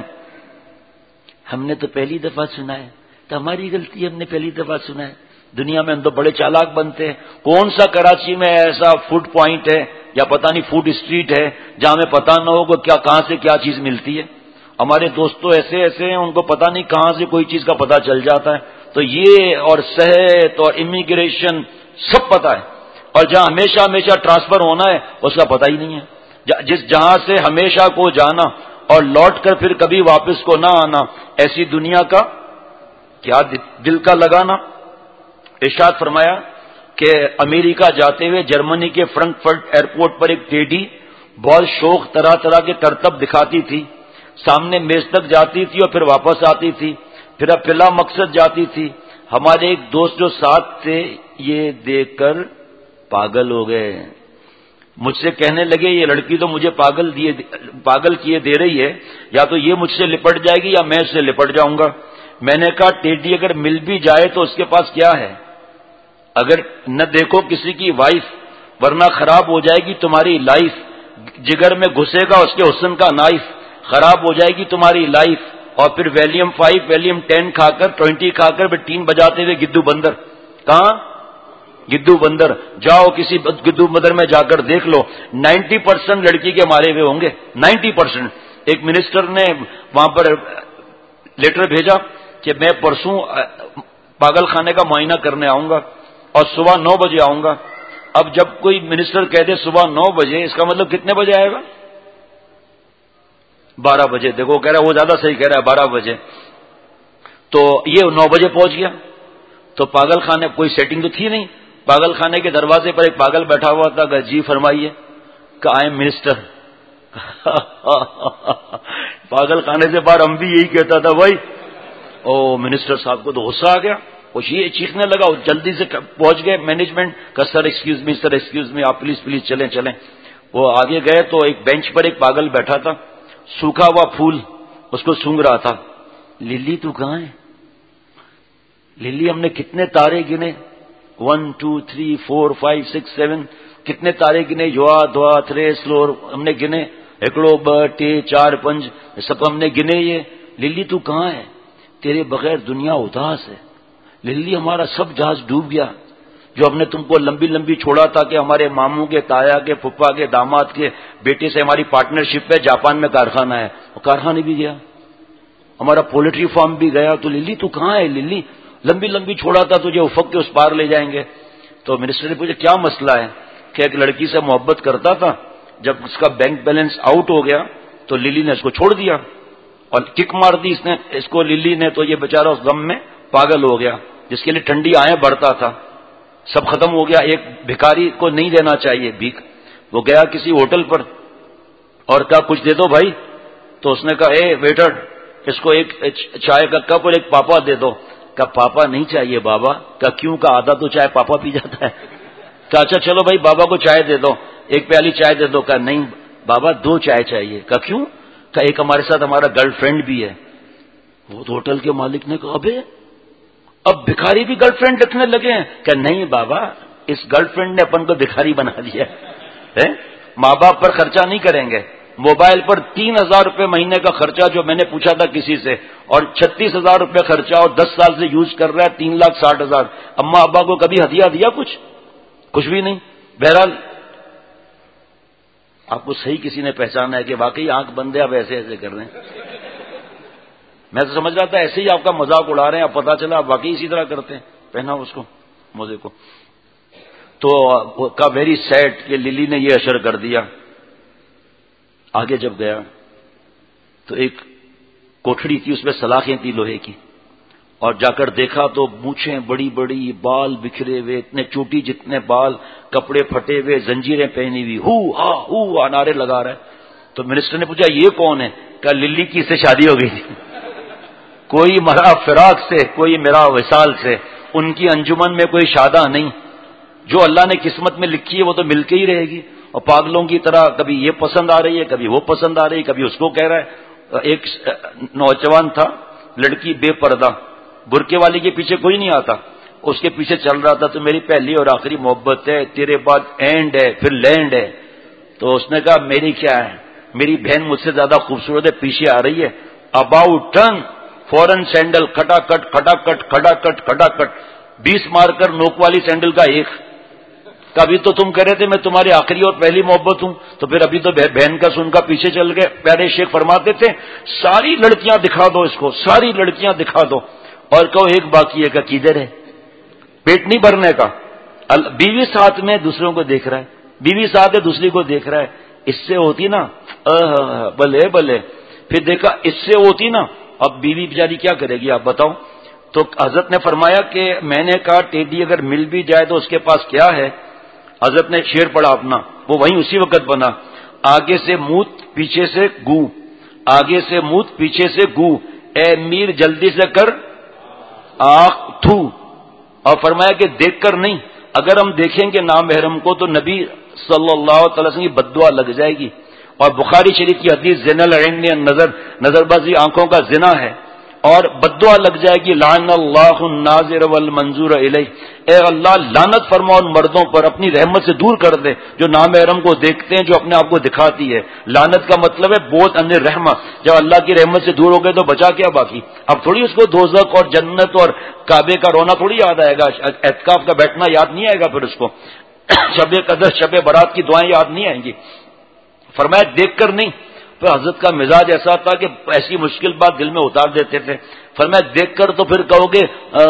ہم نے تو پہلی دفعہ سنا ہے، تو ہماری غلطی، ہم نے پہلی دفعہ سنا ہے. دنیا میں ہم تو بڑے چالاک بنتے ہیں. کون سا کراچی میں ایسا فوڈ پوائنٹ ہے یا پتہ نہیں فوڈ اسٹریٹ ہے جہاں میں پتہ نہ ہو کہ کیا کہاں سے کیا چیز ملتی ہے. ہمارے دوست تو ایسے ایسے ہیں، ان کو پتہ نہیں کہاں سے کوئی چیز کا پتہ چل جاتا ہے. تو یہ اور صحت اور امیگریشن سب پتہ ہے، اور جہاں ہمیشہ ہمیشہ ٹرانسفر ہونا ہے اس کا پتہ ہی نہیں ہے. جس جہاں سے ہمیشہ کو جانا اور لوٹ کر پھر کبھی واپس کو نہ آنا، ایسی دنیا کا کیا دل کا لگانا. ارشاد فرمایا کہ امریکہ جاتے ہوئے جرمنی کے فرنکفرٹ ایئرپورٹ پر ایک ٹیڈی بہت شوق طرح طرح کے کرتب دکھاتی تھی. سامنے میز تک جاتی تھی اور پھر واپس آتی تھی، پھر اب بلا مقصد جاتی تھی. ہمارے ایک دوست جو ساتھ تھے یہ دیکھ کر پاگل ہو گئے. مجھ سے کہنے لگے یہ لڑکی تو مجھے پاگل دیے پاگل کیے دے رہی ہے، یا تو یہ مجھ سے لپٹ جائے گی یا میں اس سے لپٹ جاؤں گا. میں نے کہا ٹیڈی اگر مل بھی جائے تو اس کے پاس کیا ہے؟ اگر نہ دیکھو کسی کی وائف، ورنہ خراب ہو جائے گی تمہاری لائف. جگر میں گھسے گا اس کے حسن کا نائف، خراب ہو جائے گی تمہاری لائف. اور پھر ویلیم فائیو ویلیم ٹین کھا کر ٹوینٹی کھا کر پھر تین بجاتے ہوئے گدو بندر. کہاں؟ گدو بندر. جاؤ کسی گدو بندر میں جا کر دیکھ لو، نائنٹی پرسینٹ لڑکی کے مارے ہوئے ہوں گے، نائنٹی پرسینٹ. ایک منسٹر نے وہاں پر لیٹر بھیجا کہ میں پرسوں پاگل خانے کا معائنہ کرنے آؤں گا اور صبح نو بجے آؤں گا. اب جب کوئی منسٹر کہہ دے صبح نو بجے، اس کا مطلب کتنے بجے آئے گا؟ بارہ بجے. دیکھو کہہ رہا ہے وہ زیادہ صحیح کہہ رہا ہے، بارہ بجے. تو یہ نو بجے پہنچ گیا. تو پاگل خانے کوئی سیٹنگ تو تھی نہیں. پاگل خانے کے دروازے پر ایک پاگل بیٹھا ہوا تھا کہ جی فرمائیے. کہ آئی ایم منسٹر. پاگل خانے سے باہر ہم بھی یہی کہتا تھا بھائی. او منسٹر صاحب کو تو غصہ آ گیا، وہ یہ چیخنے لگا. وہ جلدی سے پہنچ گئے مینجمنٹ کا سر ایکسکیوز می سر ایکسکیوز می آپ پلیز پلیز چلیں چلیں. وہ آگے گئے تو ایک بینچ پر ایک پاگل بیٹھا تھا، سوکھا ہوا پھول اس کو سونگ رہا تھا. للی تو کہاں ہے؟ للی ہم نے کتنے تارے گنے، one two three four five six seven, کتنے تارے گنے، یوا دعا تھرے سلور ہم نے گنے، ایکڑو ب ٹے چار پنج سب ہم نے گنے. یہ للی تو کہاں ہے؟ تیرے بغیر دنیا اداس ہے للی، ہمارا سب جہاز ڈوب گیا. جو ہم نے تم کو لمبی لمبی چھوڑا تھا کہ ہمارے ماموں کے، تایا کے، پھپھا کے، داماد کے بیٹے سے ہماری پارٹنرشپ ہے، جاپان میں کارخانہ ہے، وہ کارخانے بھی گیا، ہمارا پولٹری فارم بھی گیا. تو للی تو کہاں ہے؟ للی لمبی لمبی چھوڑا تھا تجھے افق کے اس پار لے جائیں گے. تو منسٹر نے پوچھا کیا مسئلہ ہے؟ کہ ایک لڑکی سے محبت کرتا تھا، جب اس کا بینک بیلنس آؤٹ ہو گیا تو للی نے اس کو چھوڑ دیا اور کک مار دی اس نے اس کو للی نے. تو یہ بیچارہ اس غم میں پاگل ہو گیا جس کے لیے ٹھنڈی آئیں بڑھتا تھا. سب ختم ہو گیا. ایک بھکاری کو نہیں دینا چاہیے بھیک. وہ گیا کسی ہوٹل پر اور کہا کچھ دے دو بھائی. تو اس نے کہا اے ویٹر اس کو ایک چائے کا کپ اور ایک پاپا دے دو. کہ پاپا نہیں چاہیے بابا. کہ کیوں؟ کا آدھا تو چائے پاپا پی جاتا ہے. کہ اچھا چلو بھائی بابا کو چائے دے دو, ایک پیالی چائے دے دو. کہ نہیں بابا دو چائے چاہیے. کہ کیوں؟ کہ ایک ہمارے ساتھ ہمارا گرل فرینڈ بھی ہے. وہ تو ہوٹل کے مالک نے کہا ابے اب بھکاری بھی گرل فرینڈ رکھنے لگے ہیں. کہ نہیں بابا اس گرل فرینڈ نے اپن کو بھکاری بنا دیا ہے. ماں باپ پر خرچہ نہیں کریں گے. موبائل پر تین ہزار روپے مہینے کا خرچہ جو میں نے پوچھا تھا کسی سے, اور چھتیس ہزار روپے خرچہ, اور دس سال سے یوز کر رہا ہے تین لاکھ ساٹھ ہزار. اما ابا کو کبھی ہدیہ دیا کچھ؟ کچھ بھی نہیں. بہرحال آپ کو صحیح کسی نے پہچانا ہے کہ واقعی آنکھ بندے آپ ایسے ایسے کر رہے ہیں. میں تو سمجھ رہا تھا ایسے ہی آپ کا مذاق اڑا رہے ہیں, اب پتا چلا آپ واقعی اسی طرح کرتے ہیں. پہنا اس کو موزے کو. تو کا ویری سیڈ کہ للی نے یہ اشر کر دیا. آگے جب گیا تو ایک کوٹھڑی تھی, اس میں سلاخیں تھی لوہے کی, اور جا کر دیکھا تو مونچھیں بڑی بڑی, بال بکھرے ہوئے, اتنے چوٹی جتنے بال, کپڑے پھٹے ہوئے, زنجیریں پہنی ہوئی, ہو ہا ہو نعرے لگا رہا ہے. تو منسٹر نے پوچھا یہ کون ہے؟ کہا للی کی سے شادی ہو گئی. کوئی مرا فراق سے, کوئی میرا وصال سے. ان کی انجمن میں کوئی شادہ نہیں. جو اللہ نے قسمت میں لکھی ہے وہ تو مل کے ہی رہے گی. اور پاگلوں کی طرح کبھی یہ پسند آ رہی ہے, کبھی وہ پسند آ رہی ہے, کبھی اس کو کہہ رہا ہے. ایک نوجوان تھا, لڑکی بے پردہ, برقے والی کے پیچھے کوئی نہیں آتا, اس کے پیچھے چل رہا تھا. تو میری پہلی اور آخری محبت ہے, تیرے بعد اینڈ ہے, پھر لینڈ ہے. تو اس نے کہا میری کیا ہے, میری بہن مجھ سے زیادہ خوبصورت ہے, پیچھے آ رہی ہے. اباؤٹ ٹن فورن سینڈل, کھٹا کٹ کھٹا کٹ کھٹا کٹ کھٹا کٹ, بیس مار کر نوک والی سینڈل کا ایک. کبھی تو تم کہہ رہے تھے میں تمہاری آخری اور پہلی محبت ہوں, تو پھر ابھی تو بہن کا سن کا پیچھے چل گئے. پیارے شیخ فرماتے تھے ساری لڑکیاں دکھا دو اس کو, ساری لڑکیاں دکھا دو, اور کہو ایک باقی ہے. کہ کدھر ہے؟ پیٹ نہیں بھرنے کا. بیوی ساتھ میں دوسروں کو دیکھ رہا ہے, بیوی ساتھ ہے دوسری کو دیکھ رہا ہے. اس سے ہوتی نا بلے بلے. پھر دیکھا اس سے ہوتی نا, اب بیوی بیچاری کیا کرے گی آپ بتاؤ. تو حضرت نے فرمایا کہ میں نے کہا ٹیڈی اگر مل بھی جائے تو اس کے پاس کیا ہے. حضرت نے شعر پڑھا اپنا, وہ وہیں اسی وقت بنا. آگے سے موت پیچھے سے گو, آگے سے موت پیچھے سے گو, اے میر جلدی سے کر آخ تھو. اور فرمایا کہ دیکھ کر نہیں, اگر ہم دیکھیں گے نامحرم کو تو نبی صلی اللہ تعالی وسلم کی بددعا لگ جائے گی. اور بخاری شریف کی حدیث زنا العین نظر, نظر بازی آنکھوں کا زنا ہے, اور بددعا لگ جائے گی. لعن اللہ الناظر والمنظور الیہ, اے اللہ لعنت فرما ان مردوں پر, اپنی رحمت سے دور کر دے جو نامحرم کو دیکھتے ہیں, جو اپنے آپ کو دکھاتی ہے. لعنت کا مطلب ہے بہت ان رحمہ, جب اللہ کی رحمت سے دور ہو گئے تو بچا کیا باقی. اب تھوڑی اس کو دوزخ اور جنت اور کعبے کا رونا تھوڑی یاد آئے گا, اعتکاف کا بیٹھنا یاد نہیں آئے گا, پھر اس کو شب قدر شب برات کی دعائیں یاد نہیں آئیں گی. فرمایا دیکھ کر نہیں. پھر حضرت کا مزاج ایسا تھا کہ ایسی مشکل بات دل میں اتار دیتے تھے. فرمایا دیکھ کر تو پھر کہو گے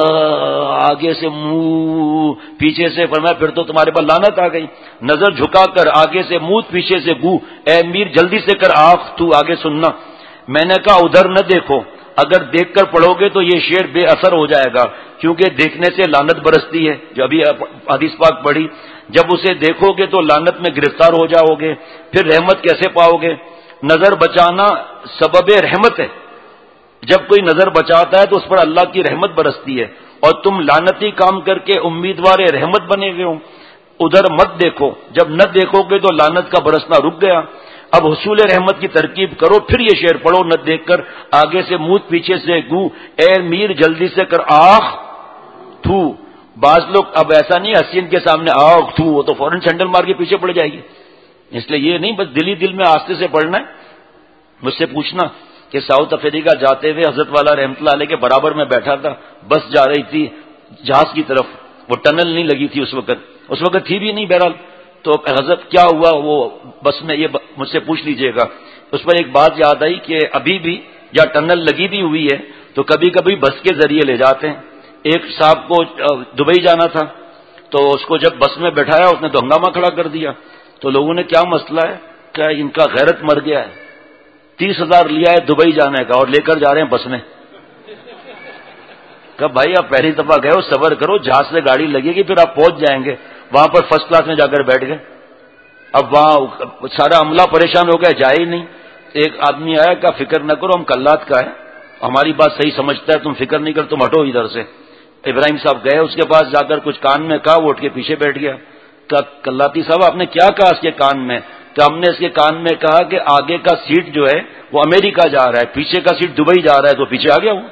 آگے سے منہ پیچھے سے, فرمایا پھر تو تمہارے پاس لعنت آ گئی. نظر جھکا کر آگے سے منہ پیچھے سے گو, اے میر جلدی سے کر آنکھ تو آگے سننا. میں نے کہا ادھر نہ دیکھو, اگر دیکھ کر پڑھو گے تو یہ شعر بے اثر ہو جائے گا, کیونکہ دیکھنے سے لعنت برستی ہے, جو ابھی حدیث پاک پڑھی. جب اسے دیکھو گے تو لعنت میں گرفتار ہو جاؤ گے, پھر رحمت کیسے پاؤ گے. نظر بچانا سبب رحمت ہے, جب کوئی نظر بچاتا ہے تو اس پر اللہ کی رحمت برستی ہے, اور تم لعنتی کام کر کے امیدوار رحمت بنے ہوئے ہو. ادھر مت دیکھو, جب نہ دیکھو گے تو لعنت کا برسنا رک گیا. اب حصول رحمت کی ترکیب کرو, پھر یہ شعر پڑھو نہ دیکھ کر آگے سے منہ پیچھے سے گو, اے میر جلدی سے کر آخ تھو. بعض لوگ اب ایسا نہیں حسین کے سامنے آخ تھو, وہ تو فوراً سینڈل مار کے پیچھے پڑ جائے گی. اس لیے یہ نہیں, بس دلی دل میں آستے سے پڑھنا ہے. مجھ سے پوچھنا کہ ساؤتھ افریقہ جاتے ہوئے حضرت والا رحمت اللہ علیہ کے برابر میں بیٹھا تھا, بس جا رہی تھی جہاز کی طرف, وہ ٹنل نہیں لگی تھی اس وقت, اس وقت تھی بھی نہیں. بہرحال تو حضرت کیا ہوا وہ بس میں, یہ مجھ سے پوچھ لیجئے گا. اس پر ایک بات یاد آئی کہ ابھی بھی جہاں ٹنل لگی بھی ہوئی ہے تو کبھی کبھی بس کے ذریعے لے جاتے ہیں. ایک صاحب کو دبئی جانا تھا, تو اس کو جب بس میں بیٹھایا اس نے تو ہنگامہ کھڑا کر دیا. تو لوگوں نے کیا مسئلہ ہے, کیا ان کا غیرت مر گیا ہے, تیس ہزار لیا ہے دبئی جانے کا اور لے کر جا رہے ہیں بس میں. کہ بھائی آپ پہلی دفعہ گئے ہو, صبر کرو, جہاز سے گاڑی لگے گی پھر آپ پہنچ جائیں گے. وہاں پر فرسٹ کلاس میں جا کر بیٹھ گئے. اب وہاں سارا عملہ پریشان ہو گیا, جائے ہی نہیں. ایک آدمی آیا کہ فکر نہ کرو ہم کلات کا ہے, ہماری بات صحیح سمجھتا ہے، تم فکر نہیں کر، تم ہٹو ادھر سے۔ ابراہیم صاحب گئے اس کے پاس، جا کر کچھ کان میں کہا، وہ اٹھ کے پیچھے بیٹھ گیا۔ کہا کلاتی صاحب آپ نے کیا کہا اس کے کان میں؟ کہ ہم نے اس کے کان میں کہا کہ آگے کا سیٹ جو ہے وہ امریکہ جا رہا ہے، پیچھے کا سیٹ دبئی جا رہا ہے، تو پیچھے آ گیا وہ۔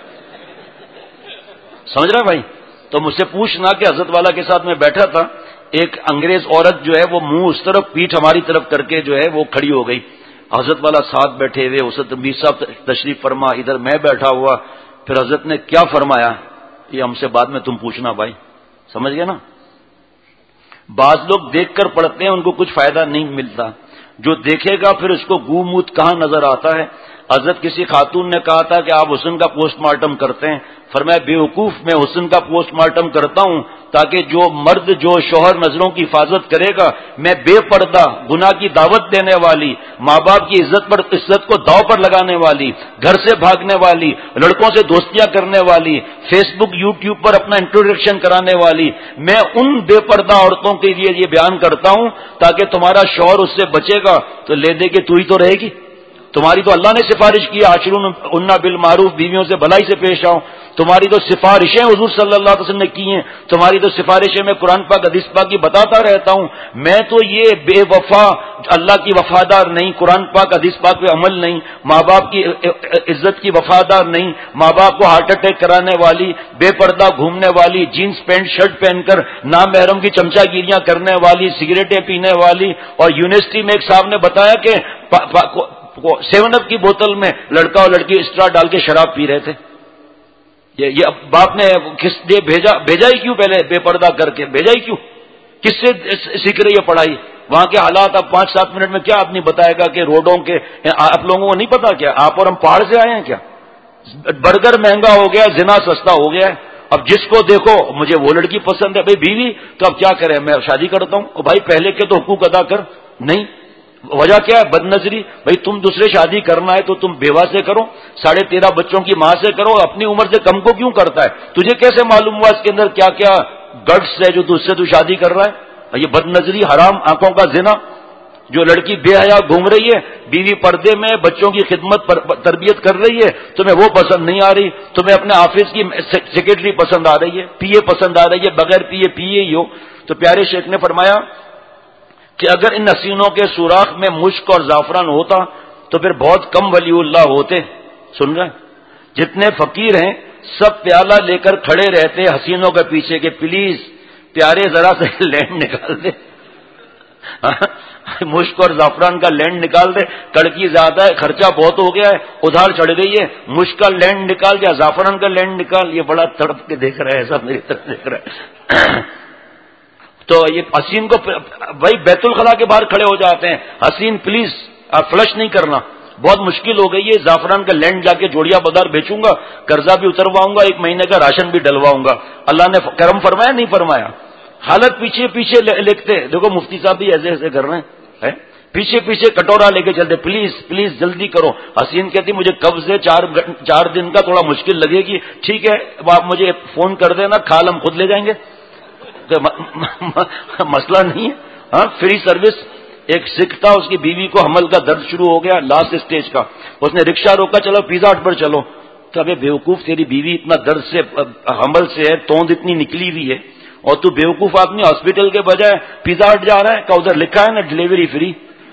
سمجھ رہا ہے بھائی؟ تو مجھ سے پوچھنا کہ حضرت والا کے ساتھ میں بیٹھا تھا، ایک انگریز عورت جو ہے وہ منہ اس طرف پیٹھ ہماری طرف کر کے جو ہے وہ کھڑی ہو گئی، حضرت والا ساتھ بیٹھے ہوئے، حضرت میر صاحب تشریف فرما، ادھر میں بیٹھا ہوا، پھر حضرت نے کیا فرمایا یہ ہم سے بعد میں تم پوچھنا بھائی، سمجھ گئے نا؟ بعض لوگ دیکھ کر پڑھتے ہیں، ان کو کچھ فائدہ نہیں ملتا، جو دیکھے گا پھر اس کو گو موت کہاں نظر آتا ہے۔ حضرت کسی خاتون نے کہا تھا کہ آپ حسن کا پوسٹ مارٹم کرتے ہیں، فرمایا بیوقوف میں حسن کا پوسٹ مارٹم کرتا ہوں تاکہ جو مرد جو شوہر نظروں کی حفاظت کرے گا، میں بے پردہ گناہ کی دعوت دینے والی، ماں باپ کی عزت پر عزت کو داؤ پر لگانے والی، گھر سے بھاگنے والی، لڑکوں سے دوستیاں کرنے والی، فیس بک یوٹیوب پر اپنا انٹروڈکشن کرانے والی، میں ان بے پردہ عورتوں کے لیے یہ بیان کرتا ہوں تاکہ تمہارا شوہر اس سے بچے گا تو لے دے کے تو ہی تو رہے گی، تمہاری تو اللہ نے سفارش کی عاشرون انا بالمعروف، بیویوں سے بھلائی سے پیش آؤ، تمہاری تو سفارشیں حضور صلی اللہ علیہ وسلم نے کی ہیں، تمہاری تو سفارشیں میں قرآن پاک حدیث پاک کی بتاتا رہتا ہوں، میں تو یہ بے وفا اللہ کی وفادار نہیں، قرآن پاک حدیث پاک پہ عمل نہیں، ماں باپ کی عزت کی وفادار نہیں، ماں باپ کو ہارٹ اٹیک کرانے والی، بے پردہ گھومنے والی، جینس پینٹ شرٹ پہن کر نامحرم کی چمچا گیریاں کرنے والی، سگریٹیں پینے والی، اور یونیورسٹی میں ایک صاحب نے بتایا کہ سیون اپ کی بوتل میں لڑکا اور لڑکی اسٹرا ڈال کے شراب پی رہے تھے۔ یہ یہ باپ نے کس لیے بھیجا بھیجا ہی کیوں؟ پہلے بے پردہ کر کے بھیجا ہی کیوں؟ کس سے سیکھ رہی ہے پڑھائی؟ وہاں کے حالات اب پانچ سات منٹ میں کیا آدمی بتائے گا کہ روڈوں کے، آپ لوگوں کو نہیں پتا کیا؟ آپ اور ہم پہاڑ سے آئے ہیں کیا؟ برگر مہنگا ہو گیا، زنا سستا ہو گیا ہے، اب جس کو دیکھو مجھے وہ لڑکی پسند ہے، بھائی بیوی تو اب کیا کریں، میں شادی کرتا ہوں، بھائی پہلے کے تو حقوق ادا کر، نہیں، وجہ کیا ہے؟ بد نظری، بھائی تم دوسرے شادی کرنا ہے تو تم بیوہ سے کرو، ساڑھے تیرہ بچوں کی ماں سے کرو، اپنی عمر سے کم کو کیوں کرتا ہے؟ تجھے کیسے معلوم ہوا اس کے اندر کیا کیا گٹس ہے جو تجھ سے تو شادی کر رہا ہے؟ یہ بد نظری، حرام، آنکھوں کا زنا، جو لڑکی بے حیا گھوم رہی ہے، بیوی پردے میں بچوں کی خدمت پر تربیت کر رہی ہے، تمہیں وہ پسند نہیں آ رہی، تمہیں اپنے آفس کی سیکرٹری پسند آ رہی ہے، پی اے پسند آ رہی ہے، بغیر پی اے پی اے ہی ہو۔ تو پیارے شیخ نے فرمایا کہ اگر ان حسینوں کے سوراخ میں مشک اور زعفران ہوتا تو پھر بہت کم ولی اللہ ہوتے۔ سن رہے؟ جتنے فقیر ہیں سب پیالہ لے کر کھڑے رہتے حسینوں کے پیچھے کہ پلیز پیارے ذرا سے لینڈ نکال دے، مشک اور زعفران کا لینڈ نکال دے، کڑکی زیادہ ہے، خرچہ بہت ہو گیا ہے، ادھار چڑھ گئی ہے، مشک کا لینڈ نکال یا زعفران کا لینڈ نکال۔ یہ بڑا تڑپ کے دیکھ رہا ہے، ایسا میری طرف دیکھ رہا ہے۔ تو یہ حسین کو بھائی بیت الخلا کے باہر کھڑے ہو جاتے ہیں، حسین پلیز آپ فلش نہیں کرنا، بہت مشکل ہو گئی ہے، زعفران کا لینڈ جا کے جوڑیا بازار بیچوں گا، قرضہ بھی اترواؤں گا، ایک مہینے کا راشن بھی ڈلواؤں گا۔ اللہ نے کرم فرمایا نہیں فرمایا؟ حالت پیچھے پیچھے لکھتے، دیکھو مفتی صاحب بھی ایسے ایسے کر رہے ہیں، پیچھے پیچھے کٹورا لے کے چلتے، پلیز پلیز جلدی کرو۔ حسین کہتی مجھے قبض ہے، چار چار دن کا تھوڑا مشکل لگے گی، ٹھیک ہے آپ مجھے فون کر دینا، کھال ہم خود لے جائیں گے، مسئلہ نہیں ہے، ہاں فری سروس۔ ایک سکھ تھا، اس کی بیوی کو حمل کا درد شروع ہو گیا، لاسٹ اسٹیج کا، اس نے رکشہ روکا، چلو پیزا ہٹ پر چلو، تو ابے بیوقوف تیری بیوی اتنا درد سے حمل سے ہے، توند اتنی نکلی ہوئی ہے، اور تو بیوقوف آدمی ہاسپٹل کے بجائے پیزا ہٹ جا رہا ہے، کہ ادھر لکھا ہے نا ڈلیوری فری۔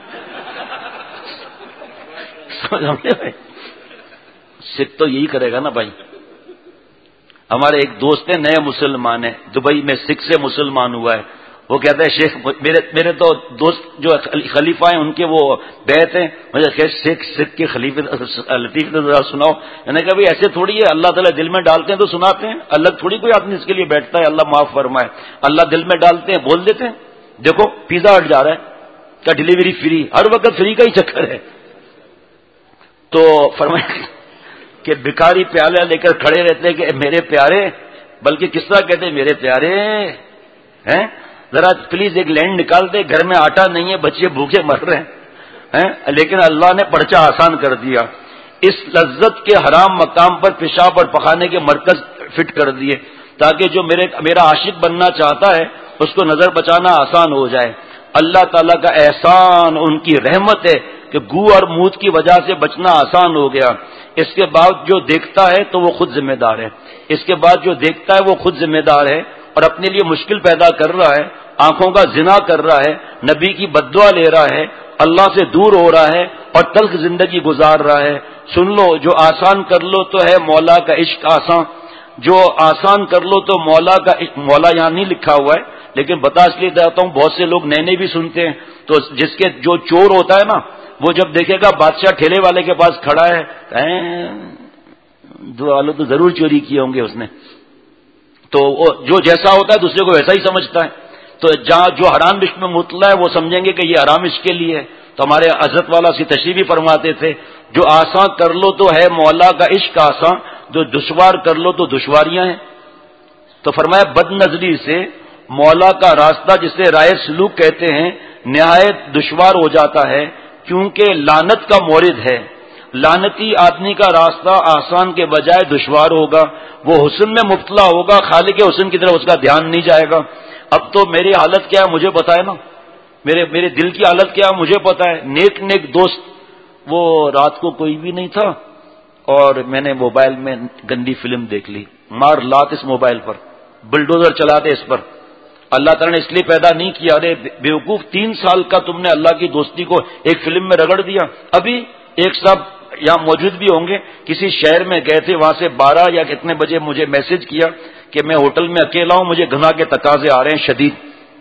سکھ تو یہی کرے گا نا بھائی۔ ہمارے ایک دوست ہیں، نئے مسلمان ہیں، دبئی میں سکھ سے مسلمان ہوا ہے، وہ کہتا ہے شیخ میرے میرے تو دوست جو خلیفہ ہیں ان کے وہ بیعت ہیں، مجھے خیر سکھ سکھ کے خلیفے لطیف نے ذرا سناؤ۔ میں نے کہا بھائی ایسے تھوڑی ہے، اللہ تعالیٰ دل میں ڈالتے ہیں تو سناتے ہیں، الگ تھوڑی کوئی آدمی اس کے لیے بیٹھتا ہے، اللہ معاف فرمائے، اللہ دل میں ڈالتے ہیں بول دیتے ہیں۔ دیکھو پیزا ہٹ جا رہا ہے، کیا ڈلیوری فری، ہر وقت فری کا ہی چکر ہے۔ تو فرمایا کہ بھکاری پیالہ لے کر کھڑے رہتے کہ میرے پیارے، بلکہ کس طرح کہتے میرے پیارے ہیں، ذرا پلیز ایک لینڈ نکال دے، گھر میں آٹا نہیں ہے، بچے بھوکے مر رہے ہیں، لیکن اللہ نے پرچہ آسان کر دیا، اس لذت کے حرام مقام پر پیشاب اور پخانے کے مرکز فٹ کر دیے تاکہ جو میرے میرا عاشق بننا چاہتا ہے اس کو نظر بچانا آسان ہو جائے۔ اللہ تعالیٰ کا احسان، ان کی رحمت ہے کہ گو اور موت کی وجہ سے بچنا آسان ہو گیا. اس کے بعد جو دیکھتا ہے تو وہ خود ذمہ دار ہے. اس کے بعد جو دیکھتا ہے وہ خود ذمہ دار ہے اور اپنے لیے مشکل پیدا کر رہا ہے, آنکھوں کا زنا کر رہا ہے, نبی کی بددعا لے رہا ہے, اللہ سے دور ہو رہا ہے اور تلخ زندگی گزار رہا ہے. سن لو, جو آسان کر لو تو ہے مولا کا عشق آسان, جو آسان کر لو تو مولا کا عشق. مولا یہاں نہیں لکھا ہوا ہے لیکن بتا اس لیے دیتا ہوں, بہت سے لوگ نئے نئے بھی سنتے ہیں. تو جس کے جو چور ہوتا ہے نا, وہ جب دیکھے گا بادشاہ ٹھیلے والے کے پاس کھڑا ہے, دو آلو تو ضرور چوری کیے ہوں گے اس نے. تو جو جیسا ہوتا ہے دوسرے کو ویسا ہی سمجھتا ہے. تو جہاں جو حرام عشق میں مطلع ہے وہ سمجھیں گے کہ یہ حرام عشق کے لیے ہے. تو ہمارے حضرت والا سی تشریح بھی فرماتے تھے, جو آسان کر لو تو ہے مولا کا عشق آسان, جو دشوار کر لو تو دشواریاں ہیں. تو فرمایا بد نظری سے مولا کا راستہ, جسے رائے سلوک کہتے ہیں, نہایت دشوار ہو جاتا ہے کیونکہ لعنت کا مورد ہے. لعنتی آدمی کا راستہ آسان کے بجائے دشوار ہوگا. وہ حسن میں مبتلا ہوگا, خالق حسن کی طرف اس کا دھیان نہیں جائے گا. اب تو میری حالت کیا ہے مجھے پتا ہے نا, میرے میرے دل کی حالت کیا ہے مجھے پتا ہے. نیک نیک دوست, وہ رات کو کوئی بھی نہیں تھا اور میں نے موبائل میں گندی فلم دیکھ لی, مار لات اس موبائل پر, بلڈوزر چلاتے اس پر. اللہ تعالیٰ نے اس لیے پیدا نہیں کیا. ارے بیوقوف, تین سال کا تم نے اللہ کی دوستی کو ایک فلم میں رگڑ دیا. ابھی ایک صاحب یہاں موجود بھی ہوں گے, کسی شہر میں گئے تھے, وہاں سے بارہ یا کتنے بجے مجھے میسج کیا کہ میں ہوٹل میں اکیلا ہوں, مجھے گناہ کے تقاضے آ رہے ہیں شدید,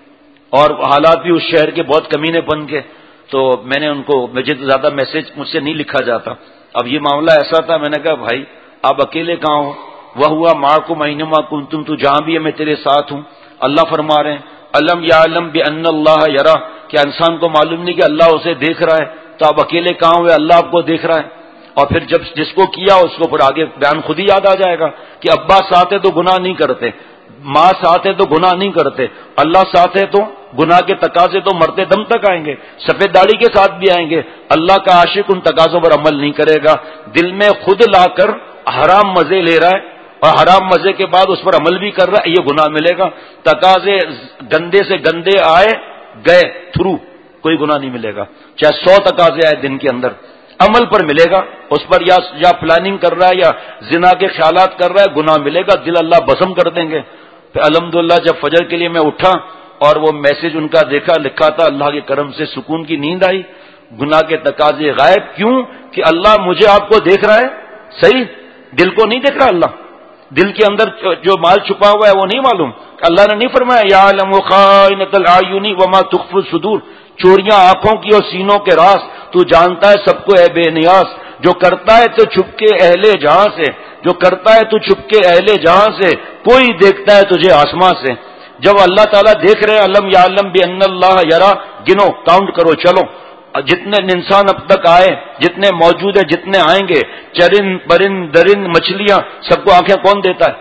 اور حالات بھی اس شہر کے بہت کمینے بن کے. تو میں نے ان کو, مجھے تو زیادہ میسج مجھ سے نہیں لکھا جاتا. اب یہ معاملہ ایسا تھا, میں نے کہا بھائی آپ اکیلے کہاں ہو, وہ ہوا ماں کو مہینما کن تم, تو جہاں بھی ہے میں تیرے ساتھ ہوں. اللہ فرما رہے ہیں علم یا علم بان اللہ یرا, کیا انسان کو معلوم نہیں کہ اللہ اسے دیکھ رہا ہے. تو آپ اکیلے کہاں ہوئے, اللہ آپ کو دیکھ رہا ہے. اور پھر جب جس کو کیا اس کو پھر آگے بیان خود ہی یاد آ جائے گا کہ ابا ساتھ ہے تو گناہ نہیں کرتے, ماں ساتھ ہے تو گناہ نہیں کرتے, اللہ ساتھ ہے تو گناہ کے تقاضے تو مرتے دم تک آئیں گے, سفید داڑھی کے ساتھ بھی آئیں گے. اللہ کا عاشق ان تقاضوں پر عمل نہیں کرے گا. دل میں خود لا کر حرام مزے لے رہا ہے اور حرام مزے کے بعد اس پر عمل بھی کر رہا ہے, یہ گناہ ملے گا. تقاضے گندے سے گندے آئے گئے تھرو, کوئی گناہ نہیں ملے گا. چاہے سو تقاضے آئے دن کے اندر, عمل پر ملے گا. اس پر یا یا پلاننگ کر رہا ہے یا زنا کے خیالات کر رہا ہے, گناہ ملے گا. دل اللہ بسم کر دیں گے. پھر الحمدللہ جب فجر کے لیے میں اٹھا اور وہ میسج ان کا دیکھا, لکھا تھا اللہ کے کرم سے سکون کی نیند آئی. گناہ کے تقاضے غائب. کیوں کہ اللہ مجھے آپ کو دیکھ رہا ہے, صحیح, دل کو نہیں دیکھ رہا. اللہ دل کے اندر جو مال چھپا ہوا ہے وہ نہیں معلوم. اللہ نے نہیں فرمایا یا علم خائنۃ الاعین وما تخفی الصدور, چوریاں آنکھوں کی اور سینوں کے راز تو جانتا ہے سب کو اے بے نیاز. جو کرتا ہے تو چھپ کے اہل جہاں سے, جو کرتا ہے تو چھپ کے اہل جہاں سے, کوئی دیکھتا ہے تجھے آسمان سے. جب اللہ تعالیٰ دیکھ رہے ہیں علم یا علم بان اللہ یرا, گنو, کاؤنٹ کرو, چلو جتنے انسان اب تک آئے, جتنے موجود ہیں, جتنے آئیں گے, چرند پرند درند مچھلیاں, سب کو آنکھیں کون دیتا ہے؟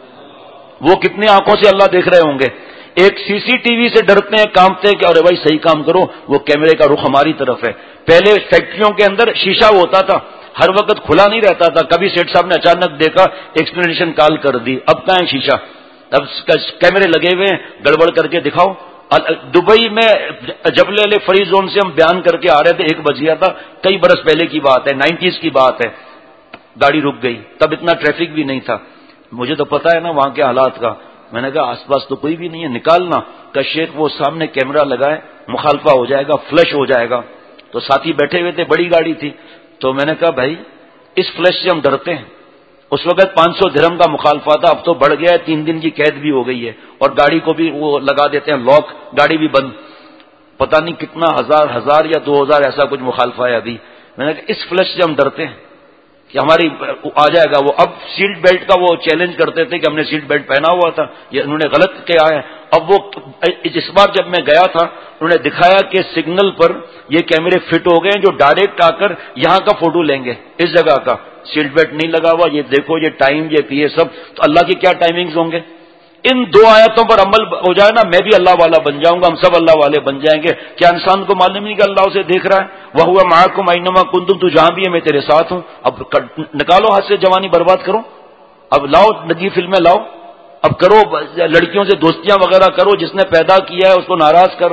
وہ کتنی آنکھوں سے اللہ دیکھ رہے ہوں گے. ایک سی سی ٹی وی سے ڈرتے ہیں, کانپتے ہیں کہ ارے بھائی صحیح کام کرو, وہ کیمرے کا رخ ہماری طرف ہے. پہلے فیکٹریوں کے اندر شیشہ ہوتا تھا, ہر وقت کھلا نہیں رہتا تھا. کبھی سیٹ صاحب نے اچانک دیکھا, ایکسپلینیشن کال کر دی, اب کہاں ہے شیشہ, اب کیمرے لگے ہوئے ہیں, گڑبڑ کر کے دکھاؤ. دبئی میں جبل علی فری زون سے ہم بیان کر کے آ رہے تھے, ایک بج گیا تھا, کئی برس پہلے کی بات ہے, نائنٹیز کی بات ہے. گاڑی رک گئی, تب اتنا ٹریفک بھی نہیں تھا. مجھے تو پتا ہے نا وہاں کے حالات کا. میں نے کہا آس پاس تو کوئی بھی نہیں ہے, نکالنا کا شیخ وہ سامنے کیمرہ لگائے, مخالفہ ہو جائے گا, فلش ہو جائے گا. تو ساتھی بیٹھے ہوئے تھے, بڑی گاڑی تھی. تو میں نے کہا بھائی اس فلش سے ہم ڈرتے ہیں. اس وقت پانچ سو درہم کا مخالفہ تھا, اب تو بڑھ گیا ہے, تین دن کی قید بھی ہو گئی ہے, اور گاڑی کو بھی وہ لگا دیتے ہیں لاک, گاڑی بھی بند. پتہ نہیں کتنا ہزار ہزار یا دو ہزار ایسا کچھ مخالفہ ہے ابھی. میں نے کہا اس فلش سے ہم ڈرتے ہیں کہ ہماری آ جائے گا وہ. اب سیٹ بیلٹ کا وہ چیلنج کرتے تھے کہ ہم نے سیٹ بیلٹ پہنا ہوا تھا, یہ انہوں نے غلط کیا ہے. اب وہ اس بار جب میں گیا تھا انہوں نے دکھایا کہ سگنل پر یہ کیمرے فٹ ہو گئے ہیں جو ڈائریکٹ آ کر یہاں کا فوٹو لیں گے, اس جگہ کا. سیٹ بیلٹ نہیں لگا ہوا, یہ دیکھو یہ ٹائم, یہ پیے سب. تو اللہ کی کیا ٹائمنگز ہوں گے. ان دو آیتوں پر عمل ہو جائے نا, میں بھی اللہ والا بن جاؤں گا, ہم سب اللہ والے بن جائیں گے. کیا انسان کو معلوم نہیں کہ اللہ اسے دیکھ رہا ہے؟ وہ ہوا معکم اینما کنتم, تو جہاں بھی ہے میں تیرے ساتھ ہوں. اب نکالو ہاتھ سے جوانی, برباد کرو. اب لاؤ نجی فلمیں لاؤ, اب کرو لڑکیوں سے دوستیاں وغیرہ کرو. جس نے پیدا کیا ہے اس کو ناراض کرنا,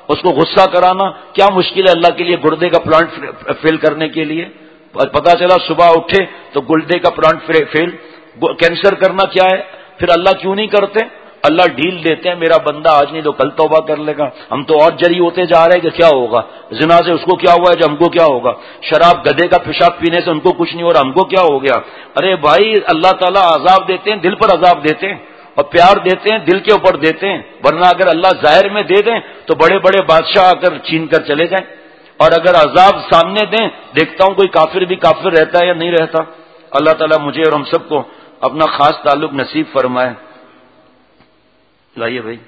اس کو غصہ کرانا کیا مشکل ہے اللہ کے لیے گردے کا پلانٹ فیل کرنے کے لیے؟ پتا چلا صبح اٹھے تو گردے کا پلانٹ فیل، کینسر کرنا کیا ہے؟ پھر اللہ کیوں نہیں کرتے؟ اللہ ڈھیل دیتے ہیں، میرا بندہ آج نہیں تو کل توبہ کر لے گا. ہم تو اور جری ہوتے جا رہے ہیں کہ کیا ہوگا، زنا سے اس کو کیا ہوا ہے جو ہم کو کیا ہوگا، شراب گدھے کا پیشاب پینے سے ان کو کچھ نہیں ہو رہا، ہم کو کیا ہو گیا. ارے بھائی اللہ تعالیٰ عذاب دیتے ہیں، دل پر عذاب دیتے ہیں، اور پیار دیتے ہیں دل کے اوپر دیتے ہیں. ورنہ اگر اللہ ظاہر میں دے دیں تو بڑے بڑے بادشاہ آ کر چھین کر چلے جائیں، اور اگر عذاب سامنے دیں، دیکھتا ہوں کوئی کافر بھی کافر رہتا ہے یا نہیں رہتا. اللہ تعالیٰ مجھے اور ہم سب کو اپنا خاص تعلق نصیب فرمائے. لائیے بھائی.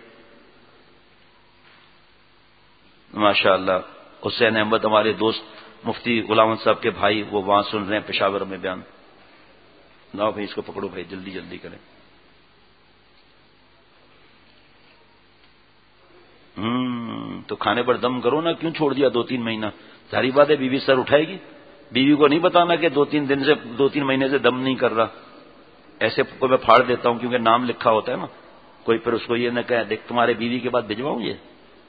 ماشاء اللہ حسین احمد ہمارے دوست مفتی غلام صاحب کے بھائی، وہ وہاں سن رہے ہیں پشاور میں بیان. لاؤ بھائی اس کو پکڑو بھائی، جلدی جلدی کریں. ہوں تو کھانے پر دم کرو نا، کیوں چھوڑ دیا دو تین مہینہ؟ ظاہری بات ہے بیوی سر اٹھائے گی. بیوی کو نہیں بتانا کہ دو تین دن سے دو تین مہینے سے دم نہیں کر رہا. ایسے کو میں پھاڑ دیتا ہوں کیونکہ نام لکھا ہوتا ہے نا، کوئی پھر اس کو یہ نہ کہے دیکھ تمہارے بیوی کے بعد بھجواؤں یہ.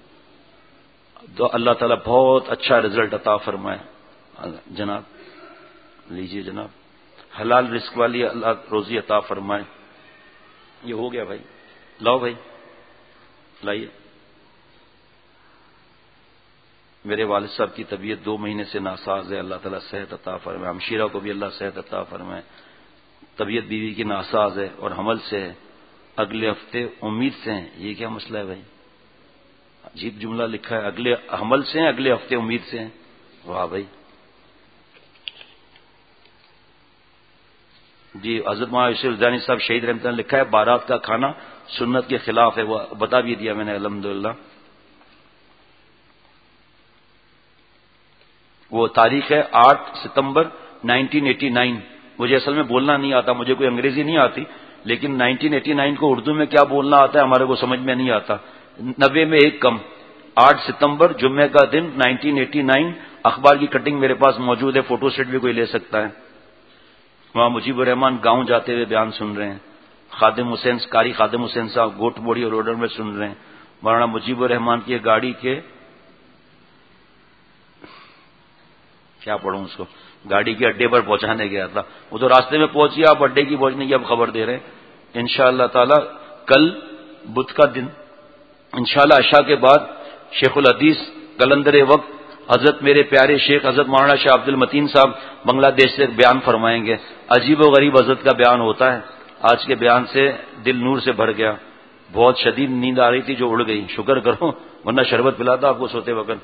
تو اللہ تعالیٰ بہت اچھا رزلٹ عطا فرمائے. جناب لیجیے جناب، حلال رزق والی اللہ روزی عطا فرمائے. یہ ہو گیا بھائی، لاؤ بھائی لائیے. میرے والد صاحب کی طبیعت دو مہینے سے ناساز ہے، اللہ تعالیٰ صحت عطا فرمائے. ہمشیرہ کو بھی اللہ صحت عطا فرمائے. طبیعت بیوی کی ناساز ہے اور حمل سے ہے، اگلے ہفتے امید سے ہیں. یہ کیا مسئلہ ہے بھائی؟ عجیب جملہ لکھا ہے، اگلے حمل سے ہیں اگلے ہفتے امید سے ہیں. واہ بھائی. جی حضرت مولانا یوسف الزانی صاحب شہید رحمۃ اللہ نے لکھا ہے بارات کا کھانا سنت کے خلاف ہے. وہ بتا بھی دیا میں نے الحمدللہ. وہ تاریخ ہے آٹھ ستمبر نائنٹین ایٹی نائن. مجھے اصل میں بولنا نہیں آتا، مجھے کوئی انگریزی نہیں آتی، لیکن نائنٹین ایٹی نائن کو اردو میں کیا بولنا آتا ہے ہمارے کو سمجھ میں نہیں آتا. نبے میں ایک کم. آٹھ ستمبر جمعہ کا دن نائنٹین ایٹی نائن. اخبار کی کٹنگ میرے پاس موجود ہے، فوٹو سیٹ بھی کوئی لے سکتا ہے. وہاں مجیب الرحمان گاؤں جاتے ہوئے بیان سن رہے ہیں. خادم حسین قاری خادم حسین صاحب گوٹ بوڑی اور روڈر میں سن رہے ہیں. مولانا مجیب الرحمان کی گاڑی کے کیا پڑھوں اس کو، گاڑی کے اڈے پر پہنچانے گیا تھا. وہ تو راستے میں پہنچی، آپ اڈے کی پہنچنے کی اب خبر دے رہے ہیں. انشاءاللہ تعالی کل بدھ کا دن انشاءاللہ عشاء کے بعد شیخ الحدیث قلندر وقت حضرت میرے پیارے شیخ حضرت مولانا شاہ عبد المتین صاحب بنگلہ دیش سے بیان فرمائیں گے. عجیب و غریب حضرت کا بیان ہوتا ہے. آج کے بیان سے دل نور سے بھر گیا. بہت شدید نیند آ رہی تھی جو اڑ گئی، شکر کرو ورنہ شربت پلاتا آپ کو سوتے وقت.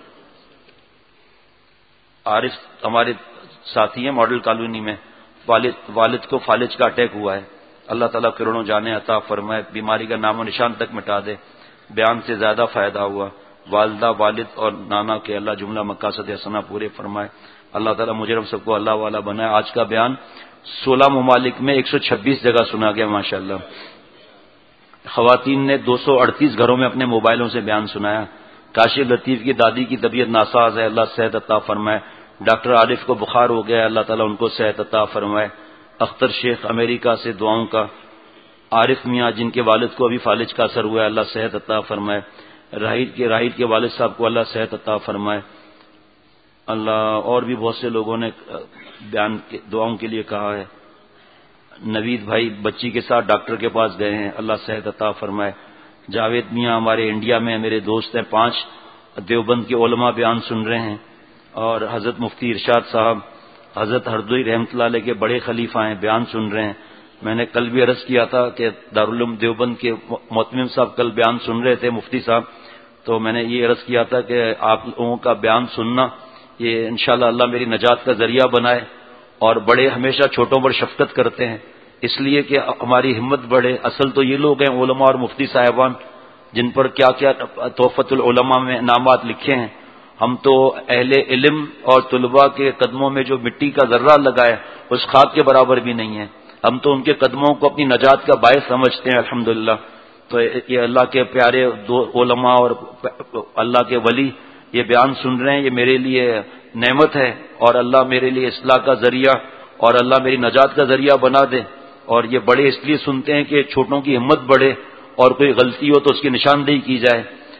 عارف ہمارے ساتھی ہیں ماڈل کالونی میں، والد والد کو فالج کا اٹیک ہوا ہے. اللہ تعالیٰ کروڑوں جانے عطا فرمائے، بیماری کا نام و نشان تک مٹا دے. بیان سے زیادہ فائدہ ہوا. والدہ والد اور نانا کے اللہ جملہ مقاصد حسنہ پورے فرمائے. اللہ تعالیٰ مجھے ہم سب کو اللہ والا بنائے. آج کا بیان سولہ ممالک میں ایک سو چھبیس جگہ سنا گیا ماشاءاللہ. خواتین نے دو سو اڑتیس گھروں میں اپنے موبائلوں سے بیان سنایا. کاشف لطیف کی دادی کی طبیعت ناساز ہے، اللہ صحت عطا فرمائے. ڈاکٹر عارف کو بخار ہو گیا، اللہ تعالیٰ ان کو صحت عطا فرمائے. اختر شیخ امریکہ سے دعاؤں کا. عارف میاں جن کے والد کو ابھی فالج کا اثر ہوا ہے، اللہ صحت عطا فرمائے. راہید کے راہید کے والد صاحب کو اللہ صحت عطا فرمائے. اللہ اور بھی بہت سے لوگوں نے بیان دعاؤں کے لیے کہا ہے. نوید بھائی بچی کے ساتھ ڈاکٹر کے پاس گئے ہیں، اللہ صحت عطا فرمائے. جاوید میاں ہمارے انڈیا میں میرے دوست ہیں، پانچ دیوبند کے علماء بیان سن رہے ہیں. اور حضرت مفتی ارشاد صاحب حضرت ہردوئی رحمۃ اللہ علیہ کے بڑے خلیفہ ہیں، بیان سن رہے ہیں. میں نے کل بھی عرض کیا تھا کہ دارالعلوم دیوبند کے معتمم صاحب کل بیان سن رہے تھے مفتی صاحب، تو میں نے یہ عرض کیا تھا کہ آپ لوگوں کا بیان سننا یہ انشاءاللہ اللہ میری نجات کا ذریعہ بنائے. اور بڑے ہمیشہ چھوٹوں پر شفقت کرتے ہیں، اس لیے کہ ہماری ہمت بڑھے. اصل تو یہ لوگ ہیں علماء اور مفتی صاحبان جن پر کیا کیا تحفۃ العلماء میں انعامات لکھے ہیں. ہم تو اہل علم اور طلباء کے قدموں میں جو مٹی کا ذرہ لگائے اس خاک کے برابر بھی نہیں ہے. ہم تو ان کے قدموں کو اپنی نجات کا باعث سمجھتے ہیں الحمدللہ. تو یہ اللہ کے پیارے دو علماء اور اللہ کے ولی یہ بیان سن رہے ہیں، یہ میرے لیے نعمت ہے. اور اللہ میرے لیے اصلاح کا ذریعہ اور اللہ میری نجات کا ذریعہ بنا دے. اور یہ بڑے اس لیے سنتے ہیں کہ چھوٹوں کی ہمت بڑھے اور کوئی غلطی ہو تو اس کی نشاندہی کی جائے.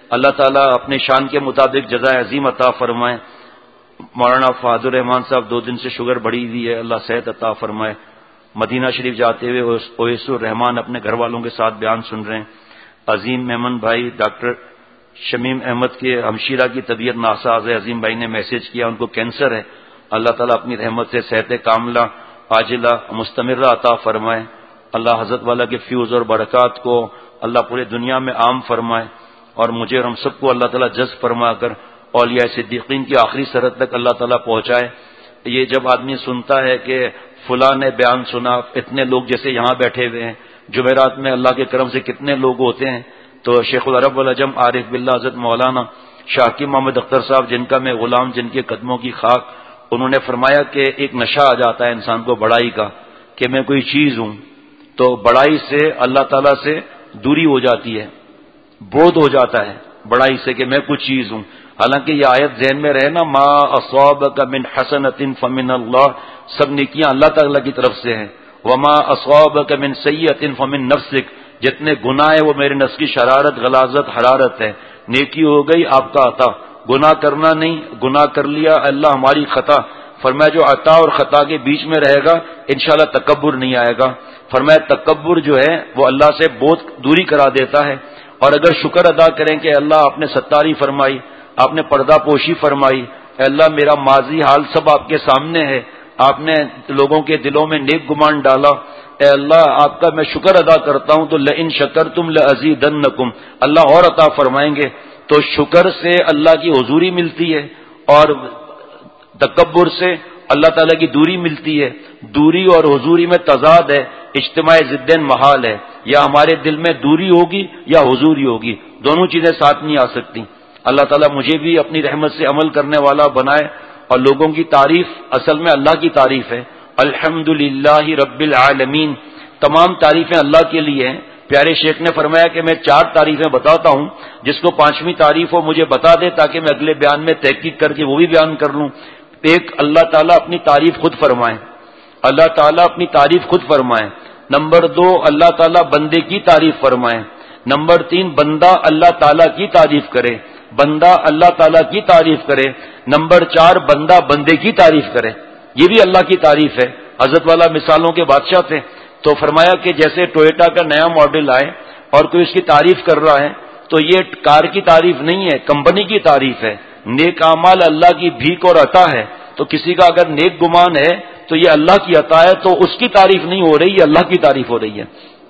اللہ تعالیٰ اپنے شان کے مطابق جزائے عظیم عطا فرمائے. مولانا فہد الرحمان صاحب دو دن سے شوگر بڑھی ہوئی ہے، اللہ صحت عطا فرمائے. مدینہ شریف جاتے ہوئے اویس الرحمان اپنے گھر والوں کے ساتھ بیان سن رہے ہیں. عظیم میمن بھائی ڈاکٹر شمیم احمد کے ہمشیرہ کی طبیعت ناساز ہے. عظیم بھائی نے میسج کیا، ان کو کینسر ہے. اللہ تعالیٰ اپنی رحمت سے صحت کاملہ عاجلہ مستمرہ عطا فرمائے. اللہ حضرت والا کے فیوز اور برکات کو اللہ پورے دنیا میں عام فرمائے، اور مجھے اور ہم سب کو اللہ تعالیٰ جذب فرما کر اولیاء صدیقین کی آخری سرحد تک اللہ تعالیٰ پہنچائے. یہ جب آدمی سنتا ہے کہ فلاں نے بیان سنا، اتنے لوگ جیسے یہاں بیٹھے ہوئے ہیں، جمعرات میں اللہ کے کرم سے کتنے لوگ ہوتے ہیں، تو شیخ العرب والعجم عارف باللہ حضرت مولانا شاکر محمد اختر صاحب، جن کا میں غلام، جن کے قدموں کی خاک، انہوں نے فرمایا کہ ایک نشہ آ جاتا ہے انسان کو بڑائی کا، کہ میں کوئی چیز ہوں، تو بڑائی سے اللہ تعالیٰ سے دوری ہو جاتی ہے، بودھ ہو جاتا ہے بڑائی سے کہ میں کچھ چیز ہوں. حالانکہ یہ آیت ذہن میں رہے نا، ما اصابک من حسنۃ فمن اللہ، سب نیکیاں اللہ تعالیٰ کی طرف سے ہیں. وما اصابک من سیئۃ فمن نفسک، جتنے گناہ ہیں وہ میرے نفس کی شرارت، غلاظت، حرارت ہے. نیکی ہو گئی آپ کا عطا، گناہ کرنا نہیں، گناہ کر لیا اللہ ہماری خطا. فرمایا جو عطا اور خطا کے بیچ میں رہے گا انشاءاللہ تکبر نہیں آئے گا. فرمایا تکبر جو ہے وہ اللہ سے بہت دوری کرا دیتا ہے. اور اگر شکر ادا کریں کہ اللہ آپ نے ستاری فرمائی، آپ نے پردہ پوشی فرمائی، اے اللہ میرا ماضی حال سب آپ کے سامنے ہے، آپ نے لوگوں کے دلوں میں نیک گمان ڈالا، اے اللہ آپ کا میں شکر ادا کرتا ہوں، تو لئن شکرتم لازیدنکم، اللہ اور عطا فرمائیں گے. تو شکر سے اللہ کی حضوری ملتی ہے، اور تکبر سے اللہ تعالیٰ کی دوری ملتی ہے. دوری اور حضوری میں تضاد ہے، اجتماع ضدین محال ہے. یا ہمارے دل میں دوری ہوگی یا حضوری ہوگی، دونوں چیزیں ساتھ نہیں آ سکتی. اللہ تعالیٰ مجھے بھی اپنی رحمت سے عمل کرنے والا بنائے. اور لوگوں کی تعریف اصل میں اللہ کی تعریف ہے. الحمدللہ رب العالمین، تمام تعریفیں اللہ کے لیے ہیں. پیارے شیخ نے فرمایا کہ میں چار تعریفیں بتاتا ہوں، جس کو پانچویں تعریف ہو مجھے بتا دے تاکہ میں اگلے بیان میں تحقیق کر کے وہ بھی بیان کر لوں. ایک، اللہ تعالیٰ اپنی تعریف خود فرمائے، اللہ تعالیٰ اپنی تعریف خود فرمائے. نمبر دو، اللہ تعالیٰ بندے کی تعریف فرمائے. نمبر تین، بندہ اللہ تعالیٰ کی تعریف کرے، بندہ اللہ تعالیٰ کی تعریف کرے. نمبر چار، بندہ بندے کی تعریف کرے. یہ بھی اللہ کی تعریف ہے. حضرت والا مثالوں کے بادشاہ تھے، تو فرمایا کہ جیسے ٹویوٹا کا نیا ماڈل آئے اور کوئی اس کی تعریف کر رہا ہے تو یہ کار کی تعریف نہیں ہے، کمپنی کی تعریف ہے. نیک اعمال اللہ کی بھیک اور عطا ہے. تو کسی کا اگر نیک گمان ہے تو یہ اللہ کی عطا ہے، تو اس کی تعریف نہیں ہو رہی، یہ اللہ کی تعریف ہو رہی ہے.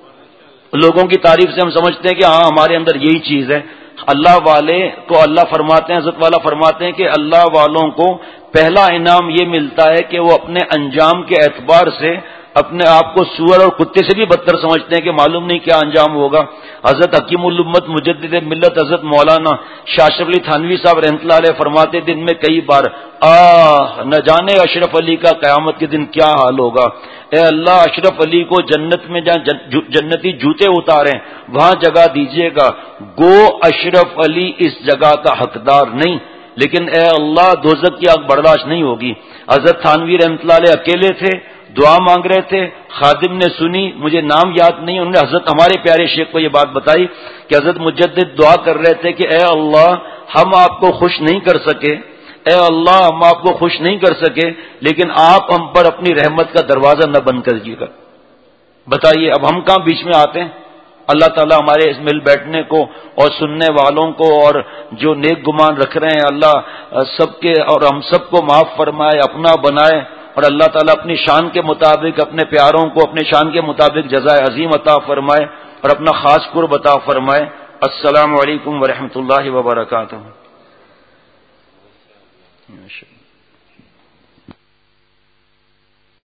لوگوں کی تعریف سے ہم سمجھتے ہیں کہ ہاں ہمارے اندر یہی چیز ہے. اللہ والے کو اللہ فرماتے ہیں، حضرت والا فرماتے ہیں کہ اللہ والوں کو پہلا انعام یہ ملتا ہے کہ وہ اپنے انجام کے اعتبار سے اپنے آپ کو سور اور کتے سے بھی بدتر سمجھتے ہیں کہ معلوم نہیں کیا انجام ہوگا. حضرت حکیم الامت مجدد ملت حضرت مولانا شاہ اشرف علی تھانوی صاحب رحمۃ اللہ علیہ فرماتے دن میں کئی بار، آہ نہ جانے اشرف علی کا قیامت کے دن کیا حال ہوگا. اے اللہ اشرف علی کو جنت میں جہاں جنتی جوتے اتاریں وہاں جگہ دیجیے گا. گو اشرف علی اس جگہ کا حقدار نہیں، لیکن اے اللہ دوزخ کی آگ برداشت نہیں ہوگی. حضرت تھانوی رحمۃ اللہ علیہ اکیلے تھے، دعا مانگ رہے تھے، خادم نے سنی، مجھے نام یاد نہیں، انہوں نے حضرت ہمارے پیارے شیخ کو یہ بات بتائی کہ حضرت مجدد دعا کر رہے تھے کہ اے اللہ ہم آپ کو خوش نہیں کر سکے، اے اللہ ہم آپ کو خوش نہیں کر سکے، لیکن آپ ہم پر اپنی رحمت کا دروازہ نہ بند کر دیجیے گا. بتائیے اب ہم کہاں بیچ میں آتے ہیں. اللہ تعالیٰ ہمارے اس مل بیٹھنے کو اور سننے والوں کو اور جو نیک گمان رکھ رہے ہیں اللہ سب کے اور ہم سب کو معاف فرمائے، اپنا بنائے، اور اللہ تعالیٰ اپنی شان کے مطابق اپنے پیاروں کو اپنے شان کے مطابق جزائے عظیم عطا فرمائے اور اپنا خاص قرب عطا فرمائے. السلام علیکم ورحمۃ اللہ وبرکاتہ.